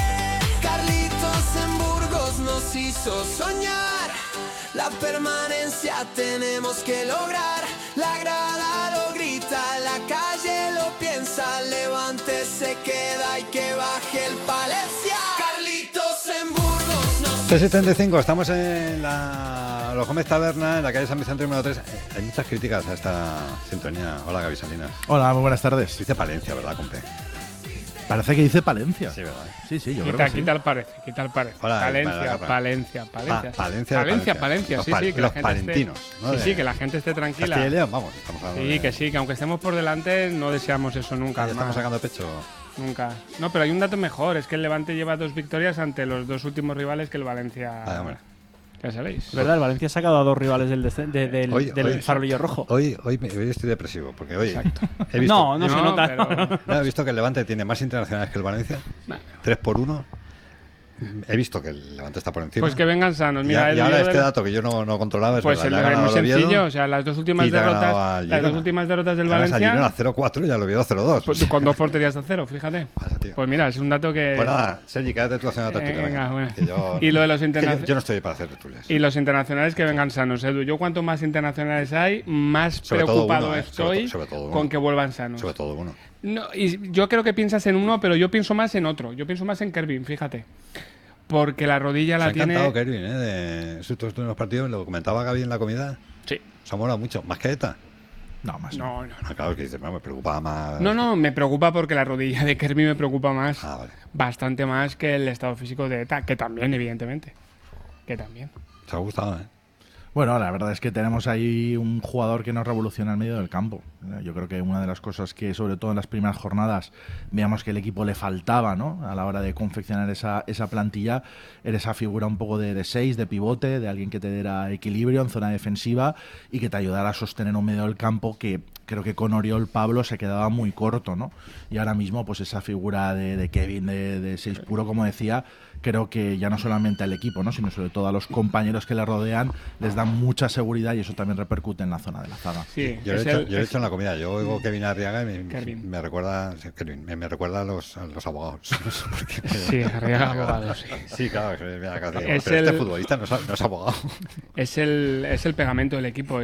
Carlitos en Burgos nos hizo soñar, la permanencia tenemos que lograr. La grada lo grita, la calle lo piensa, Levante se queda y que baje el Palencia. Carlitos en Burgos nos... 3:75, estamos en la Los Gómez Taberna, en la calle San Vicente número 3. Hay muchas críticas a esta sintonía. Hola, Gaby Salinas. Hola, muy buenas tardes. Dice Palencia, ¿verdad, compe? Parece que dice Palencia. Sí, ¿verdad? Sí, yo creo que sí. Quita el parece. Hola, Palencia. Palencia, Sí, que los la gente palentinos. esté, sí, que la gente esté tranquila. Castilla y León, vamos. Estamos hablando sí, que aunque estemos por delante, no deseamos eso nunca. Ya estamos sacando pecho. Nunca. No, pero hay un dato mejor, es que el Levante lleva 2 victorias ante los 2 últimos rivales que el Valencia. Hombre. Ya sabéis. Es verdad, el Valencia ha sacado a 2 rivales del farolillo rojo. Hoy estoy depresivo, porque hoy he visto, no se nota. Pero... No, he visto que el Levante tiene más internacionales que el Valencia. 3-1. He visto que el Levante está por encima. Pues que vengan sanos. Mira, y ahora este dato que yo no controlaba es pues verdad. Es muy sencillo. O sea, las dos últimas derrotas del Valencia. Al Girona 0-4 y al Oviedo 0-2. Pues, con 2 porterías a 0, fíjate. Pues mira, es un dato que... Pues nada, Sergi, quédate tú haciendo tertulia. Venga, bueno. Yo, y lo de los internacionales... Yo no estoy para hacer tertulias. Y los internacionales que vengan sanos, Edu. Yo cuanto más internacionales hay, más preocupado estoy con que vuelvan sanos. Sobre todo uno. No, y yo creo que piensas en uno, pero yo pienso más en otro. Yo pienso más en Kervin, fíjate. Porque la rodilla la tiene... Se ha encantado Kervin, de sus últimos partidos. Lo comentaba Gaby en la comida. Sí. Se ha molado mucho. ¿Más que ETA? No, más no. Claro, que dices, me preocupa más... No, me preocupa porque la rodilla de Kervin me preocupa más. Vale. Bastante más que el estado físico de ETA. Que también, evidentemente. Que también. Te ha gustado, ¿eh? Bueno, la verdad es que tenemos ahí un jugador que nos revoluciona el medio del campo. Yo creo que una de las cosas que, sobre todo en las primeras jornadas, veíamos que el equipo le faltaba, ¿no? A la hora de confeccionar esa plantilla, era esa figura un poco de 6, de pivote, de alguien que te diera equilibrio en zona defensiva y que te ayudara a sostener un medio del campo que creo que con Oriol Pablo se quedaba muy corto, ¿no? Y ahora mismo, pues esa figura de Kevin de 6 puro, como decía, creo que ya no solamente al equipo, ¿no? Sino sobre todo a los compañeros que le rodean, les dan mucha seguridad y eso también repercute en la zona de la zaga. Sí, yo lo he hecho en la comida. Yo oigo Kevin Arriaga y me recuerda a los abogados. Sí, Arriaga abogados. Sí, claro. Pero este futbolista no es abogado. Es el pegamento del equipo.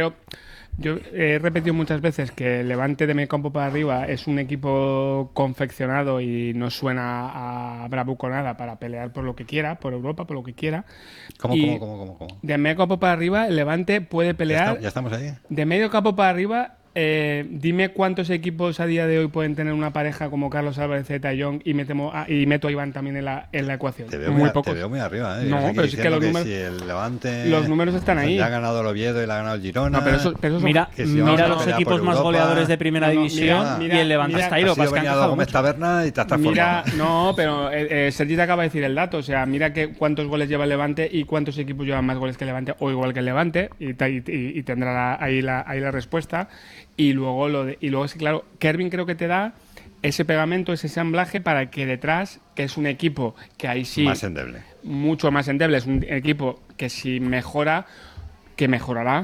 Yo he repetido muchas veces que el Levante de medio campo para arriba es un equipo confeccionado y no suena a bravuconada para pelear por lo que quiera, por Europa, por lo que quiera. ¿Cómo? De medio campo para arriba, el Levante puede pelear. ¿Ya estamos ahí? De medio campo para arriba, dime cuántos equipos a día de hoy pueden tener una pareja como Carlos Álvarez, Zeta y Young y meto a Iván también en la ecuación. Te veo muy arriba, ¿eh? No, pero es que los números, si el Levante, los números están ahí. Ya ha ganado el Oviedo y le ha ganado el Girona. No, pero eso mira los equipos más goleadores de primera división y el Levante está ahí. Has venido a Gómez Taberna y te has transformado. No, pero Sergi te acaba de decir el dato. O sea, mira cuántos goles lleva el Levante y cuántos equipos llevan más goles que el Levante o igual que el Levante y tendrá ahí la respuesta. Y luego es que, claro, Kervin creo que te da ese pegamento, ese ensamblaje para que detrás, que es un equipo que ahí sí... Más endeble. Mucho más endeble. Es un equipo que si mejora, que mejorará,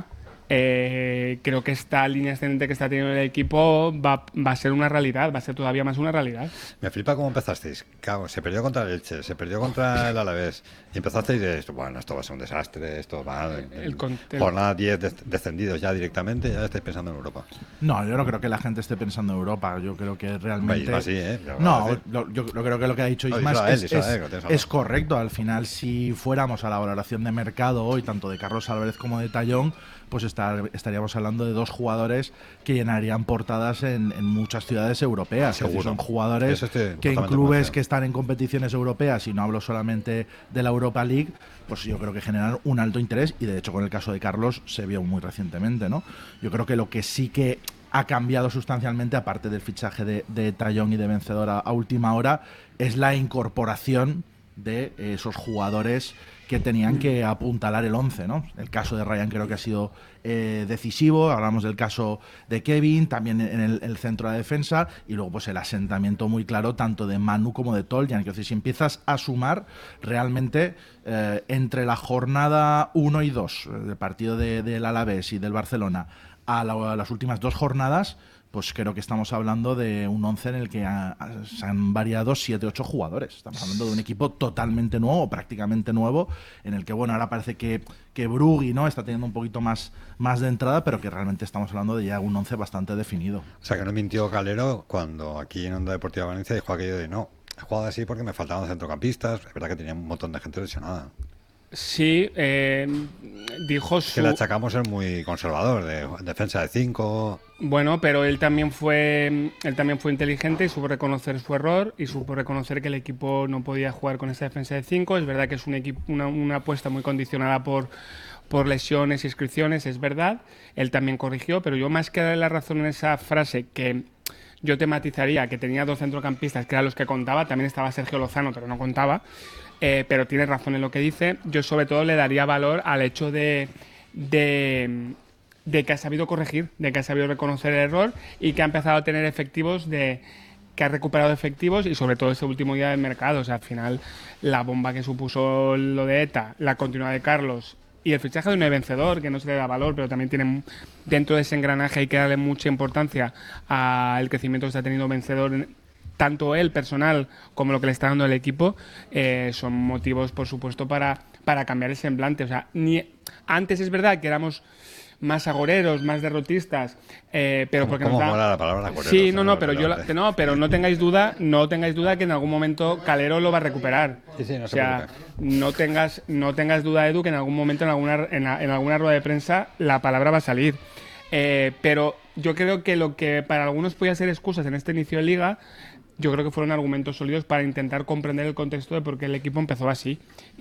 creo que esta línea ascendente que está teniendo el equipo va a ser una realidad, va a ser todavía más una realidad. Me flipa cómo empezasteis. Claro, se perdió contra el Elche, se perdió contra el Alavés y empezasteis de esto, bueno, esto va a ser un desastre, esto va jornada 10 descendidos ya directamente, ya estáis pensando en Europa. No, yo no creo que la gente esté pensando en Europa, yo creo que realmente... Sí, no, yo creo que lo que ha dicho Isma es correcto. Al final, si fuéramos a la valoración de mercado hoy, tanto de Carlos Álvarez como de Tallón, pues estaríamos hablando de dos jugadores que llenarían portadas en muchas ciudades europeas. Seguro. Son jugadores que en clubes que están en competiciones europeas, y no hablo solamente de la Europa League, pues yo creo que generan un alto interés, y de hecho con el caso de Carlos se vio muy recientemente, ¿no? Yo creo que lo que sí que ha cambiado sustancialmente, aparte del fichaje de Tallón y de Vencedor a última hora, es la incorporación de esos jugadores que tenían que apuntalar el 11, ¿no? El caso de Ryan creo que ha sido decisivo. Hablamos del caso de Kevin, también en el centro de la defensa, y luego pues el asentamiento muy claro tanto de Manu como de Toljan. Es decir, si empiezas a sumar realmente entre la jornada 1 y 2, el partido del Alavés y del Barcelona, a las últimas 2 jornadas, pues creo que estamos hablando de un 11 en el que se han variado 7-8 jugadores. Estamos hablando de un equipo totalmente nuevo, prácticamente nuevo, en el que, bueno, ahora parece que Brugui, ¿no?, está teniendo un poquito más de entrada, pero que realmente estamos hablando de ya un 11 bastante definido. O sea, que no mintió Calero cuando aquí en Onda Deportiva Valencia dijo aquello de no, he jugado así porque me faltaban centrocampistas. Es verdad que tenía un montón de gente lesionada. Sí, dijo que le achacamos ser muy conservador, de defensa de 5. Bueno, pero él también fue inteligente y supo reconocer su error y supo reconocer que el equipo no podía jugar con esa defensa de 5. Es verdad que es un equipo, una apuesta muy condicionada por lesiones y inscripciones, es verdad. Él también corrigió, pero yo, más que darle la razón en esa frase, que yo te matizaría que tenía 2 centrocampistas que eran los que contaba, también estaba Sergio Lozano, pero no contaba. Pero tiene razón en lo que dice. Yo sobre todo le daría valor al hecho de que ha sabido corregir, de que ha sabido reconocer el error y que ha empezado a tener efectivos, que ha recuperado efectivos, y sobre todo este último día del mercado. O sea, al final la bomba que supuso lo de ETA, la continuidad de Carlos y el fichaje de un Vencedor, que no se le da valor, pero también tiene dentro de ese engranaje hay que darle mucha importancia al crecimiento que está teniendo Vencedor, tanto él personal como lo que le está dando el equipo, son motivos, por supuesto, para cambiar el semblante. O sea, antes es verdad que éramos más agoreros, más derrotistas, pero porque ¿Cómo mola la palabra agorero? Sí, pero no tengáis duda que en algún momento Calero lo va a recuperar. Sí, no o sea, no tengas duda, Edu, que en algún momento en alguna rueda de prensa la palabra va a salir. Pero yo creo que lo que para algunos podía ser excusas en este inicio de liga, yo creo que fueron argumentos sólidos para intentar comprender el contexto de por qué el equipo empezó así.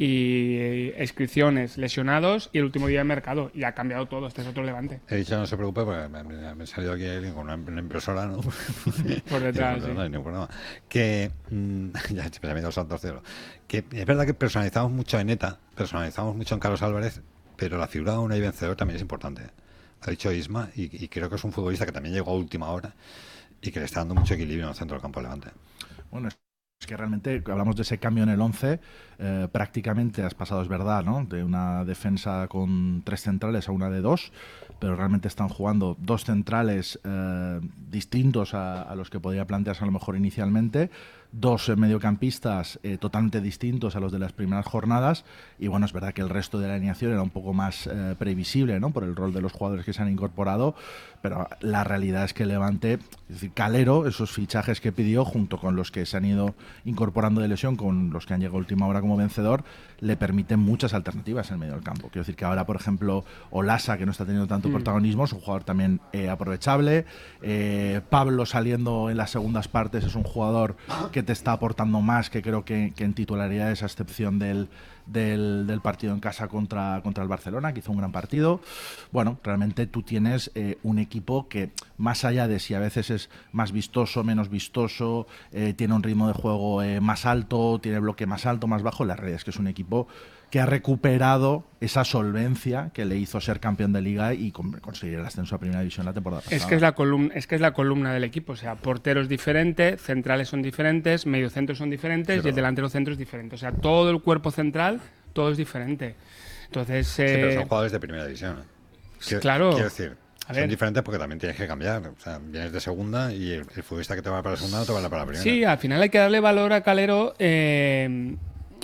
Y inscripciones, lesionados y el último día de mercado. Y ha cambiado todo. Este es otro Levante. He dicho no se preocupe porque me he salido aquí con una impresora, ¿no? Por detrás, no hay ningún problema. Que ya me he ido santos cielos. Que es verdad que personalizamos mucho en ETA, personalizamos mucho en Carlos Álvarez, pero la figura de Unai Vencedor también es importante. Ha dicho Isma, y creo que es un futbolista que también llegó a última hora y que le está dando mucho equilibrio en el centro del campo de Levante. Bueno, es que realmente hablamos de ese cambio en el 11, prácticamente has pasado, es verdad, ¿no?, de una defensa con 3 centrales a una de 2, pero realmente están jugando 2 centrales distintos a los que podía plantearse a lo mejor inicialmente, 2 mediocampistas totalmente distintos a los de las primeras jornadas, y bueno, es verdad que el resto de la alineación era un poco más previsible, ¿no?, por el rol de los jugadores que se han incorporado, pero la realidad es que Levante, es decir, Calero, esos fichajes que pidió, junto con los que se han ido incorporando de lesión, con los que han llegado a última hora como Vencedor, le permiten muchas alternativas en medio del campo. Quiero decir que ahora, por ejemplo, Olasa, que no está teniendo tanto protagonismo, es un jugador también aprovechable. Pablo, saliendo en las segundas partes, es un jugador que te está aportando más, que creo que en titularidades, a excepción del partido en casa contra el Barcelona, que hizo un gran partido. Bueno, realmente tú tienes un equipo que, más allá de si a veces es más vistoso, menos vistoso, tiene un ritmo de juego más alto, tiene bloque más alto, más bajo, la realidad es que es un equipo que ha recuperado esa solvencia que le hizo ser campeón de liga y conseguir el ascenso a primera división la temporada pasada. Es que es la columna del equipo. O sea, portero es diferente, centrales son diferentes, mediocentros son diferentes, y el delantero centro es diferente. O sea, todo el cuerpo central, todo es diferente. Entonces, sí, pero son jugadores de primera división, ¿eh? Claro. Quiero decir, son diferentes porque también tienes que cambiar. O sea, vienes de segunda y el futbolista que te vale para la segunda no te vale para la primera. Sí, al final hay que darle valor a Calero, que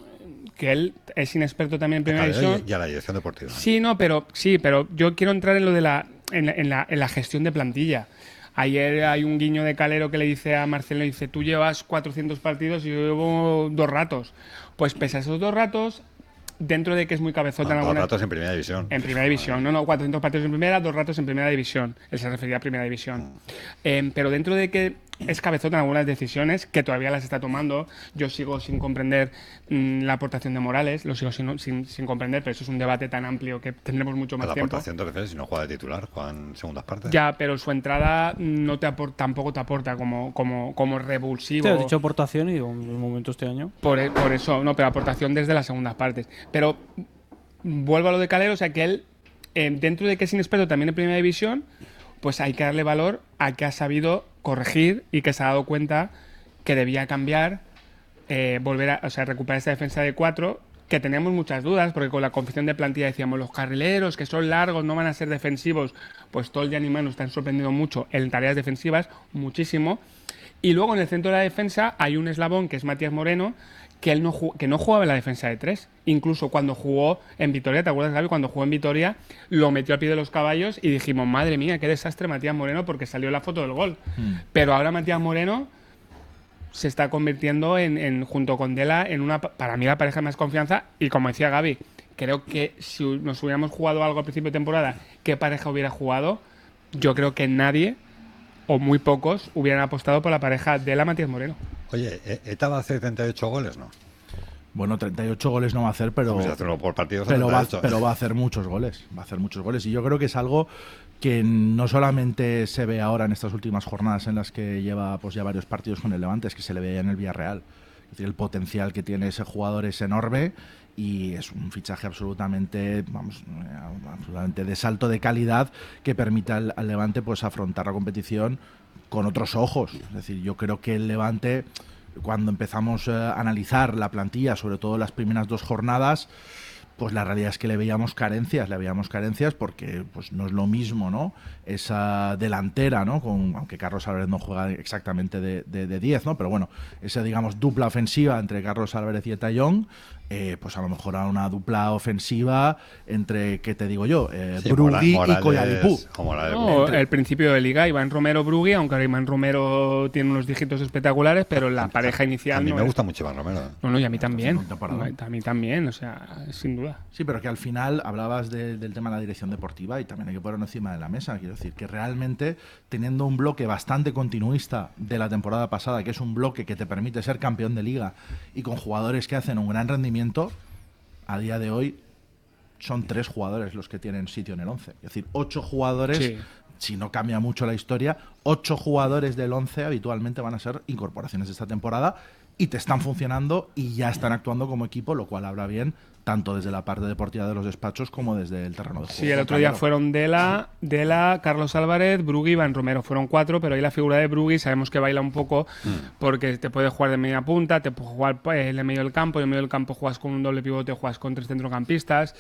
él es inexperto también en primera división. Y a la dirección deportiva. Sí, pero yo quiero entrar en lo de en la gestión de plantilla. Ayer hay un guiño de Calero que le dice a Marcelo, dice, tú llevas 400 partidos y yo llevo 2 ratos. Pues pese a esos 2 ratos, dentro de que es muy cabezota en alguna... 2 ratos en primera división. En primera división, no, 400 partidos en primera, 2 ratos en primera división. Él se refería a primera división. Pero dentro de que es cabezota en algunas decisiones, que todavía las está tomando, yo sigo sin comprender la aportación de Morales, lo sigo sin comprender, pero eso es un debate tan amplio que tendremos mucho más tiempo. La aportación te refieres, si no juega de titular, juega en segundas partes. Ya, pero su entrada no tampoco te aporta como revulsivo. Te has dicho aportación y digo, en el momento este año. Por eso, no, pero aportación desde las segundas partes. Pero vuelvo a lo de Calero, o sea que él, dentro de que es inexperto también en primera división, pues hay que darle valor a que ha sabido corregir y que se ha dado cuenta que debía cambiar, recuperar esa defensa de 4, que teníamos muchas dudas, porque con la confección de plantilla decíamos, los carrileros que son largos no van a ser defensivos, pues Tol y Animano están sorprendiendo mucho en tareas defensivas, muchísimo. Y luego en el centro de la defensa hay un eslabón que es Matías Moreno, que él no jugaba en la defensa de 3. Incluso cuando jugó en Vitoria, ¿te acuerdas, Gaby? Cuando jugó en Vitoria, lo metió al pie de los caballos y dijimos, madre mía, qué desastre Matías Moreno, porque salió la foto del gol. Pero ahora Matías Moreno se está convirtiendo junto con Dela, en para mí la pareja de más confianza. Y como decía Gaby, creo que si nos hubiéramos jugado algo al principio de temporada, ¿qué pareja hubiera jugado? Yo creo que nadie, o muy pocos, hubieran apostado por la pareja Dela-Matías Moreno. Oye, ¿ETA va a hacer 38 goles, no? Bueno, 38 goles no va a hacer, pero por partido, pero va a hacer muchos goles. Va a hacer muchos goles. Y yo creo que es algo que no solamente se ve ahora en estas últimas jornadas en las que lleva pues ya varios partidos con el Levante, es que se le veía en el Villarreal. Es decir, el potencial que tiene ese jugador es enorme y es un fichaje absolutamente de salto de calidad que permita al Levante pues afrontar la competición con otros ojos. Es decir, yo creo que el Levante, cuando empezamos a analizar la plantilla, sobre todo las primeras 2 jornadas, pues la realidad es que le veíamos carencias porque pues no es lo mismo, ¿no? Esa delantera, ¿no? Aunque Carlos Álvarez no juega exactamente de 10, ¿no? Pero bueno, esa, digamos, dupla ofensiva entre Carlos Álvarez y ETA Young, pues a lo mejor a una dupla ofensiva entre, ¿qué te digo yo? Brugui y Collalipú. No, el principio de liga, Iván Romero-Brugui, aunque ahora Iván Romero tiene unos dígitos espectaculares, pero la pareja inicial... A mí me gusta mucho Iván Romero. No, y a mí también. A mí también, o sea, sin duda. Sí, pero que al final hablabas del tema de la dirección deportiva y también hay que ponerlo encima de la mesa. Quiero decir que realmente, teniendo un bloque bastante continuista de la temporada pasada, que es un bloque que te permite ser campeón de liga y con jugadores que hacen un gran rendimiento, a día de hoy son 3 jugadores los que tienen sitio en el 11. Es decir, 8 jugadores, sí. Si no cambia mucho la historia, 8 jugadores del 11 habitualmente van a ser incorporaciones de esta temporada y te están funcionando y ya están actuando como equipo, lo cual habla bien tanto desde la parte deportiva de los despachos como desde el terreno de juego. Sí, el otro día fueron Dela, Carlos Álvarez, Brugui y Iván Romero. Fueron 4, pero ahí la figura de Brugui sabemos que baila un poco porque te puede jugar de media punta, te puede jugar en el medio del campo, y en medio del campo juegas con un doble pivote, juegas con 3 centrocampistas.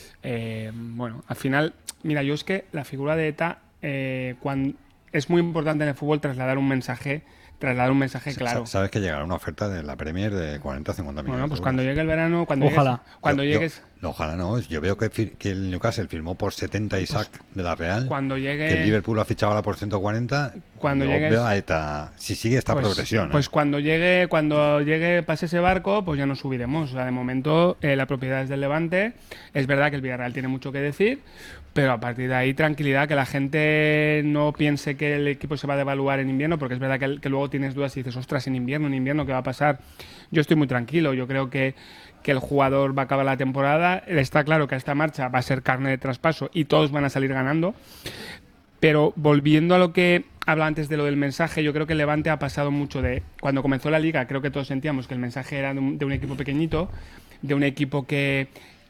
Bueno, al final, mira, yo es que la figura de ETA, cuando es muy importante en el fútbol trasladar un mensaje claro. Sabes que llegará una oferta de la Premier de 40 o 50 millones. Bueno, pues cuando llegue el verano, llegues... Ojalá no. Yo veo que el Newcastle firmó por 70 Isaac de la Real. Cuando llegue... Que el Liverpool lo ha fichado ahora por 140. Cuando llegues... veo a ETA, si sigue esta progresión. Pues cuando llegue, pase ese barco, pues ya nos subiremos. O sea, de momento la propiedad es del Levante. Es verdad que el Villarreal tiene mucho que decir, pero a partir de ahí, tranquilidad, que la gente no piense que el equipo se va a devaluar en invierno, porque es verdad que luego tienes dudas y dices, ostras, en invierno, ¿qué va a pasar? Yo estoy muy tranquilo. Yo creo que el jugador va a acabar la temporada. Está claro que a esta marcha va a ser carne de traspaso y todos van a salir ganando. Pero volviendo a lo que hablaba antes de lo del mensaje, yo creo que el Levante ha pasado mucho de... Cuando comenzó la Liga, creo que todos sentíamos que el mensaje era de un equipo pequeñito, de un equipo que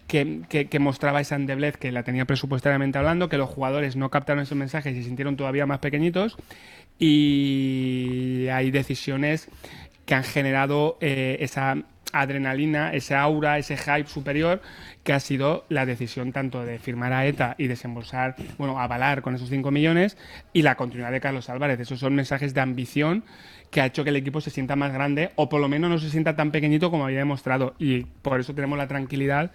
mostraba esa endeblez que la tenía presupuestariamente hablando, que los jugadores no captaron ese mensaje y se sintieron todavía más pequeñitos. Y hay decisiones que han generado adrenalina, ese aura, ese hype superior, que ha sido la decisión tanto de firmar a ETA y desembolsar, avalar con esos 5 millones, y la continuidad de Carlos Álvarez. Esos son mensajes de ambición que ha hecho que el equipo se sienta más grande, o por lo menos no se sienta tan pequeñito como había demostrado. Y por eso tenemos la tranquilidad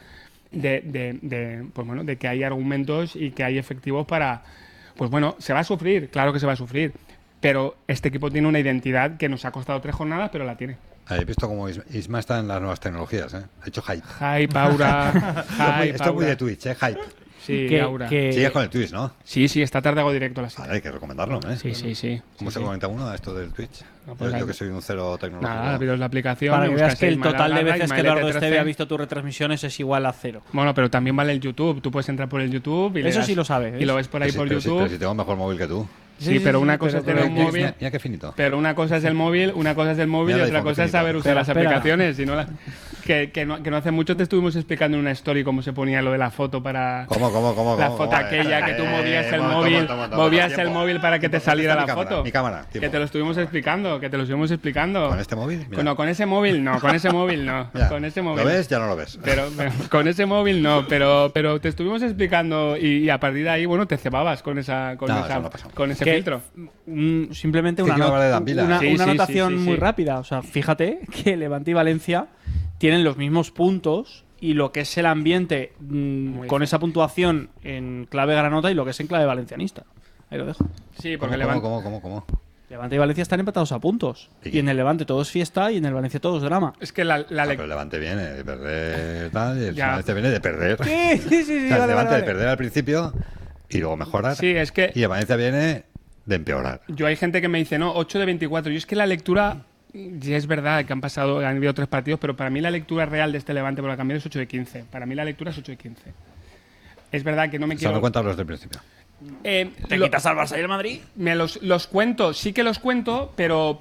de que hay argumentos y que hay efectivos para... se va a sufrir, claro que se va a sufrir, pero este equipo tiene una identidad que nos ha costado 3 jornadas, pero la tiene. He visto cómo Isma está en las nuevas tecnologías, ¿eh? Ha hecho hype. Hype, aura, hype, esto es muy de Twitch, hype. Sí, aura. Sigues con el Twitch, ¿no? Sí, esta tarde hago directo a las 7. Hay que recomendarlo, ¿eh? Sí. ¿Cómo se comenta uno a esto del Twitch? Pues yo que soy un cero tecnológico. Nada, pero es la aplicación. Para que veas que el total de veces que Eduardo Esteve ha visto tus retransmisiones es igual a 0. Bueno, pero también vale el YouTube. Tú puedes entrar por el YouTube y eso sí lo sabes. Y lo ves por ahí por YouTube. Pero si tengo mejor móvil que tú. Sí, pero una cosa es tener un móvil. Mira qué finito. Pero una cosa es el móvil, y otra cosa es saber usar las aplicaciones. Si no que no hace mucho te estuvimos explicando en una story cómo se ponía lo de la foto para. ¿Cómo? La foto aquella que tú movías el móvil. Movías el móvil para que te saliera la foto. Mi cámara. Que te lo estuvimos explicando. ¿Con este móvil? No, con ese móvil no. Con ese móvil no. ¿Lo ves? Ya no lo ves. Pero con ese móvil no. Pero te estuvimos explicando y a partir de ahí, te cebabas con ese filtro. Simplemente una anotación muy rápida. O sea, fíjate que Levante y Valencia tienen los mismos puntos y lo que es el ambiente con esa puntuación en clave granota y lo que es en clave valencianista. Ahí lo dejo. Sí, porque ¿Cómo? Levante y Valencia están empatados a puntos. Y en el Levante todo es fiesta y en el Valencia todo es drama. Es que pero el Levante viene de perder tal, y el Valencia viene de perder. Sí. El Levante de perder al principio y luego mejorar. Sí, es que... Y el Valencia viene de empeorar. Yo hay gente que me dice, 8 de 24. Yo es que la lectura... Sí, es verdad que han habido 3 partidos, pero para mí la lectura real de este Levante por la cambiar es 8 de 15. Para mí la lectura es 8 de 15. Es verdad que no me quiero... Solo cuentas los del principio. ¿Te quitas al Barça y el Madrid? Me los cuento, sí que los cuento, pero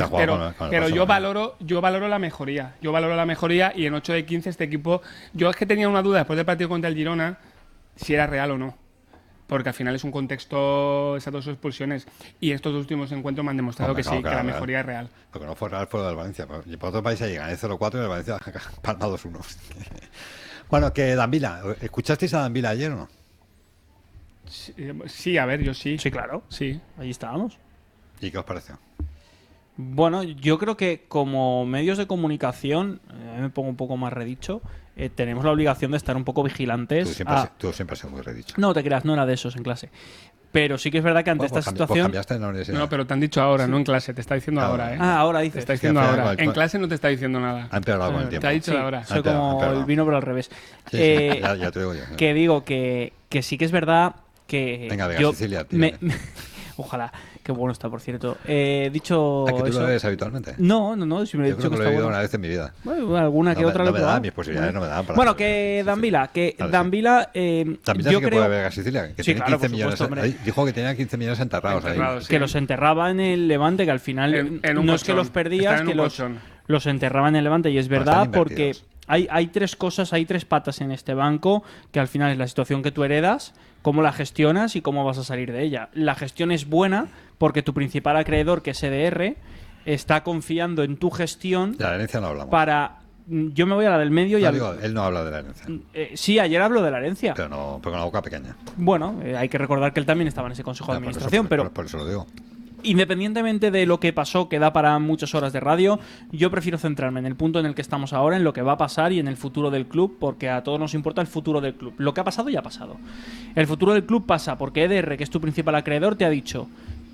yo valoro la mejoría. Yo valoro la mejoría y en 8 de 15 este equipo... Yo es que tenía una duda después del partido contra el Girona si era real o no. Porque al final es un contexto, esas 2 expulsiones. Y estos últimos encuentros me han demostrado que sí, que la mejoría es real. Lo que no fue real fue lo del Valencia. Por otro país llegan el 0-4 y el Valencia palma 2-1. Bueno, que Danvila. ¿Escuchasteis a Danvila ayer o no? Sí, a ver, yo sí. Sí, claro. Sí. Allí estábamos. ¿Y qué os pareció? Bueno, yo creo que como medios de comunicación, me pongo un poco más redicho, tenemos la obligación de estar un poco vigilantes. Tú siempre has sido muy redicho. No te creas, no era de esos en clase. Pero sí que es verdad que ante esta situación... No, pero te han dicho ahora, no en clase. Te está diciendo ahora, ¿eh? Ahora dices. Te está diciendo ahora. En clase no te está diciendo nada. Ha empeorado con el tiempo. Te ha dicho ahora. Soy como el vino, pero al revés. Ya te digo yo. Que digo que sí que es verdad que... Venga, Sicilia, Ojalá. Qué bueno está, por cierto. He dicho. ¿A que tú eso? lo ves habitualmente? No. Si me he Yo dicho creo que lo he vivido una vez en mi vida. Bueno, alguna que otra no lo he me probado. Mis posibilidades no me dan para. Bueno, que Danvila. Danvila yo sí que puede ver a Sicilia. Que tiene 15 millones. Dijo que tenía 15 millones enterrados ahí. Sí. Que los enterraba en el Levante, que al final no es que los perdías, que los enterraba en el Levante. Y es verdad porque hay 3 cosas, hay 3 patas en este banco, que al final es la situación que tú heredas, cómo la gestionas y cómo vas a salir de ella. La gestión es buena porque tu principal acreedor, que es EDR, está confiando en tu gestión. De la herencia no hablamos. Yo me voy a la del medio y él no habla de la herencia. Sí, ayer habló de la herencia. Pero con la boca pequeña. Bueno, hay que recordar que él también estaba en ese consejo de administración, pero por eso lo digo. Independientemente de lo que pasó, que da para muchas horas de radio, yo prefiero centrarme en el punto en el que estamos ahora, en lo que va a pasar y en el futuro del club, porque a todos nos importa el futuro del club. Lo que ha pasado ya ha pasado. El futuro del club pasa porque EDR, que es tu principal acreedor, te ha dicho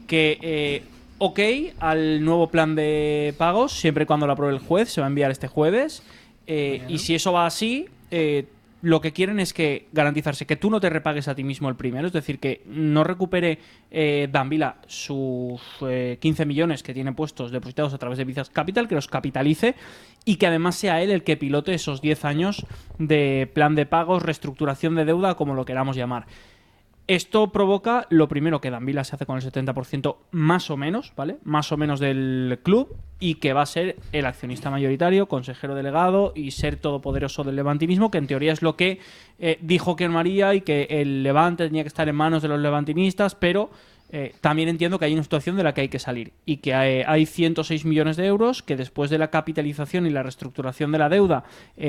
que ok al nuevo plan de pagos, siempre y cuando lo apruebe el juez, se va a enviar este jueves, y si eso va así, lo que quieren es que garantizarse que tú no te repagues a ti mismo el primero, es decir, que no recupere Danvila sus 15 millones que tiene puestos depositados a través de Vizas Capital, que los capitalice y que además sea él el que pilote esos 10 años de plan de pagos, reestructuración de deuda, como lo queramos llamar. Esto provoca, lo primero, que Danvila se hace con el 70% más o menos, ¿vale? Más o menos del club, y que va a ser el accionista mayoritario, consejero delegado y ser todopoderoso del levantinismo, que en teoría es lo que dijo que no haría y que el Levante tenía que estar en manos de los levantinistas, pero También entiendo que hay una situación de la que hay que salir y que hay 106 millones de euros que después de la capitalización y la reestructuración de la deuda,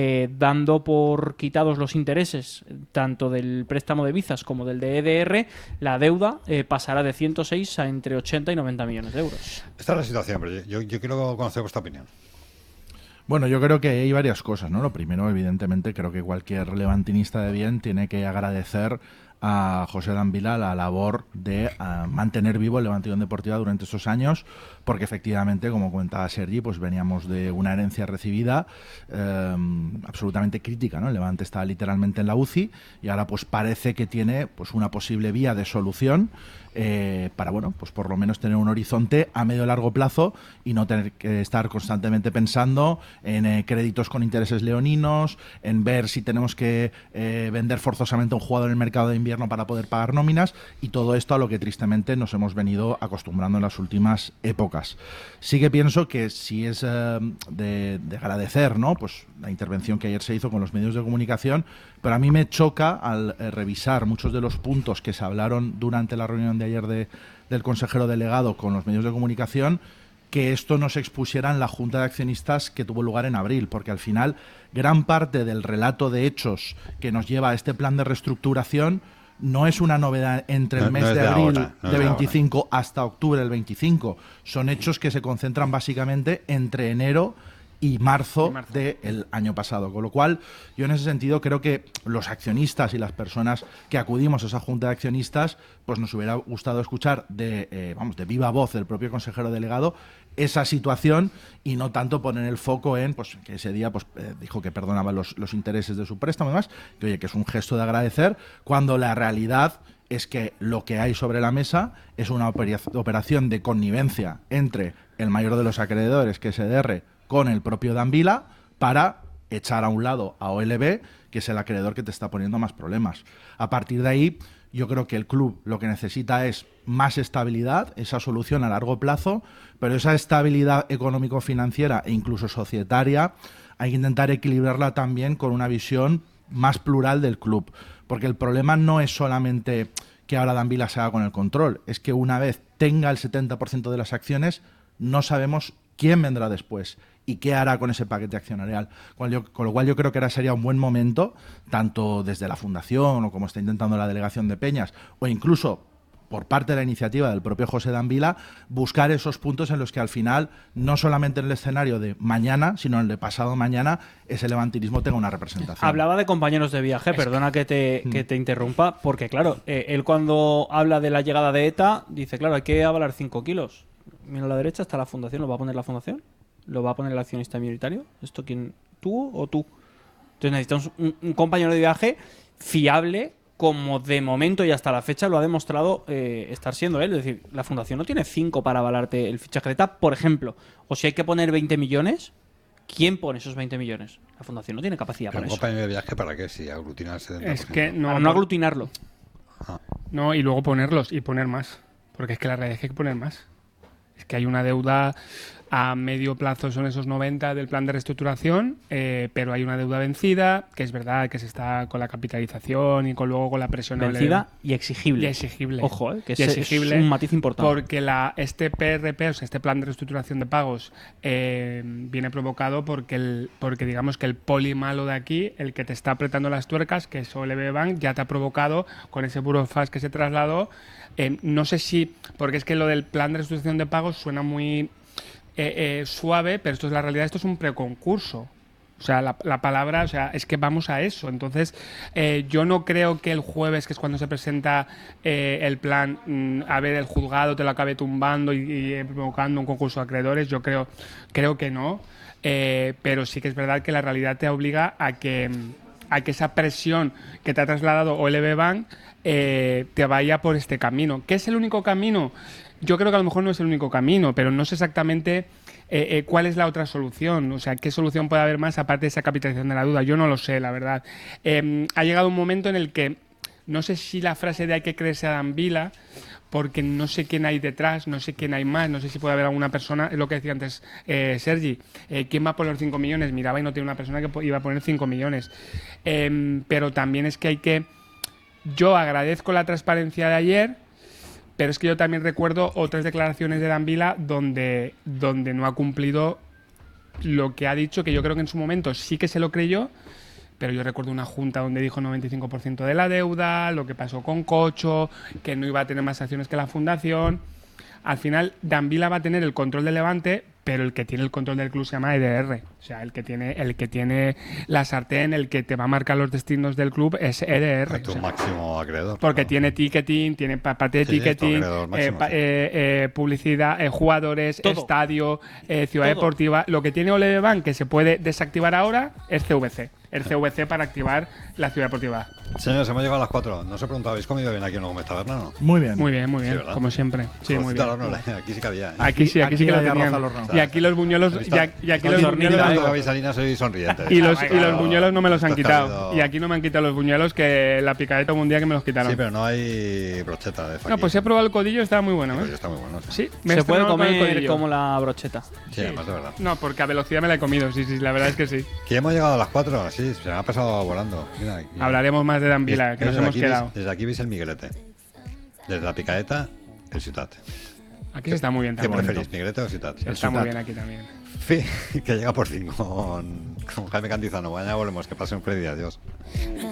dando por quitados los intereses tanto del préstamo de Bizas como del de EDR, la deuda pasará de 106 a entre 80 y 90 millones de euros. Esta es la situación, pero yo quiero conocer vuestra opinión. Bueno, yo creo que hay varias cosas, ¿no? Lo primero, evidentemente, creo que cualquier levantinista de bien tiene que agradecer a José Dambila la labor de mantener vivo el Levante Unión Deportiva durante estos años, porque efectivamente, como comentaba Sergi, pues veníamos de una herencia recibida absolutamente crítica, ¿no? El Levante está literalmente en la UCI y ahora pues parece que tiene pues una posible vía de solución para, bueno, pues por lo menos tener un horizonte a medio y largo plazo y no tener que estar constantemente pensando en créditos con intereses leoninos, en ver si tenemos que vender forzosamente a un jugador en el mercado de invierno para poder pagar nóminas, y todo esto a lo que tristemente nos hemos venido acostumbrando en las últimas épocas. Sí que pienso que sí es de agradecer, ¿no? Pues la intervención que ayer se hizo con los medios de comunicación, pero a mí me choca al revisar muchos de los puntos que se hablaron durante la reunión de ayer del consejero delegado con los medios de comunicación, que esto no se expusiera en la Junta de Accionistas que tuvo lugar en abril, porque al final gran parte del relato de hechos que nos lleva a este plan de reestructuración no es una novedad entre el mes de abril de 25 hasta octubre del 25. Son hechos que se concentran básicamente entre enero y marzo del año pasado. Con lo cual, yo en ese sentido creo que los accionistas y las personas que acudimos a esa junta de accionistas, pues nos hubiera gustado escuchar de viva voz del propio consejero delegado esa situación y no tanto poner el foco en pues que ese día pues dijo que perdonaba los intereses de su préstamo y demás, que oye, que es un gesto de agradecer, cuando la realidad es que lo que hay sobre la mesa es una operación de connivencia entre el mayor de los acreedores, que es EDR, con el propio Dambila, para echar a un lado a OLB, que es el acreedor que te está poniendo más problemas. A partir de ahí, yo creo que el club lo que necesita es más estabilidad, esa solución a largo plazo, pero esa estabilidad económico-financiera e incluso societaria hay que intentar equilibrarla también con una visión más plural del club, porque el problema no es solamente que ahora Dambila se haga con el control, es que una vez tenga el 70% de las acciones, no sabemos quién vendrá después y qué hará con ese paquete accionarial. Con lo cual yo creo que ahora sería un buen momento, tanto desde la Fundación o como está intentando la Delegación de Peñas, o incluso por parte de la iniciativa del propio José Dambila, buscar esos puntos en los que al final, no solamente en el escenario de mañana, sino en el de pasado mañana, ese levantinismo tenga una representación. Hablaba de compañeros de viaje, perdona que te interrumpa, porque claro, él cuando habla de la llegada de ETA, dice, claro, hay que avalar 5 kilos. Mira a la derecha, está la Fundación, ¿lo va a poner la Fundación? ¿Lo va a poner el accionista minoritario? ¿Esto quién? ¿Tú o tú? Entonces necesitamos un compañero de viaje fiable, como de momento y hasta la fecha lo ha demostrado estar siendo él. Es decir, la Fundación no tiene 5 para avalarte el fichaje de ETA, por ejemplo. O si hay que poner 20 millones, ¿quién pone esos 20 millones? La Fundación no tiene capacidad para eso. ¿Un compañero de viaje para qué? Si aglutinarse. Es que para no aglutinarlo. No, y luego ponerlos y poner más. Porque es que la realidad es que hay que poner más. Es que hay una deuda a medio plazo, son esos 90 del plan de reestructuración, pero hay una deuda vencida, que es verdad que se está con la capitalización y luego con la presión. Vencida y exigible. Y exigible. Ojo, que es un matiz importante. Porque este PRP, o sea, este plan de reestructuración de pagos, viene provocado porque digamos que el poli malo de aquí, el que te está apretando las tuercas, que es OLB Bank, ya te ha provocado con ese burofax que se trasladó. No sé si, porque es que lo del plan de reestructuración de pagos suena muy suave, pero esto es la realidad, esto es un preconcurso. O sea, la palabra, o sea, es que vamos a eso. Entonces, yo no creo que el jueves, que es cuando se presenta el plan, a ver, el juzgado te lo acabe tumbando y provocando un concurso de acreedores. Yo creo que no. Pero sí que es verdad que la realidad te obliga a que esa presión que te ha trasladado OLB Bank te vaya por este camino. ¿Qué es el único camino? Yo creo que a lo mejor no es el único camino, pero no sé exactamente cuál es la otra solución. O sea, ¿qué solución puede haber más aparte de esa capitalización de la deuda? Yo no lo sé, la verdad. Ha llegado un momento en el que no sé si la frase de hay que creerse a Dambila, porque no sé quién hay detrás, no sé quién hay más, no sé si puede haber alguna persona, es lo que decía antes Sergi, ¿quién va a poner 5 millones? Miraba y no tiene una persona que iba a poner 5 millones. Pero también es que yo agradezco la transparencia de ayer, Pero es que yo también recuerdo otras declaraciones de Dan Vila donde no ha cumplido lo que ha dicho, que yo creo que en su momento sí que se lo creyó, pero yo recuerdo una junta donde dijo 95% de la deuda, lo que pasó con Cocho, que no iba a tener más acciones que la fundación. Al final, Dan Vila va a tener el control del Levante, pero el que tiene el control del club se llama EDR. O sea, el que tiene la sartén, el que te va a marcar los destinos del club es EDR. Es tu máximo acreedor. Porque tiene ticketing, tiene parte de ticketing, publicidad, jugadores, todo. Estadio, ciudad todo. Deportiva. Lo que tiene Ole Bank, que se puede desactivar ahora, es CVC. El CVC para activar la ciudad deportiva. Señores, hemos llegado a las 4. No os he preguntado, ¿habéis comido bien aquí en Gómez Taberna, no? Muy bien. Muy bien, muy bien, sí, como siempre. Sí, muy bien. Aquí sí que había. Aquí sí que lo tenían. Y aquí los buñuelos... Soy sonriente. Y los buñuelos no me los han quitado. Y aquí no me han quitado los buñuelos, que la picadeta hubo un día que me los quitaron. Sí, pero no hay brocheta de No, pues he probado el codillo, estaba muy bueno. Está muy bueno. Sí, se puede comer como la brocheta. Sí, además de verdad. No, porque a velocidad me la he comido, sí, la verdad es que sí. Que hemos llegado a las 4, sí, se me ha pasado volando. Mira. Hablaremos más de Dan Vila, que nos hemos quedado. Desde aquí veis el Miguelete. Desde la picadeta, el Ciutat. Aquí se está muy bien también. ¿Qué preferís, Miguelete o Ciutat? Está muy bien aquí también. Que llega por fin con Jaime Cantizano. Mañana volvemos, que pasen un feliz día. Adiós.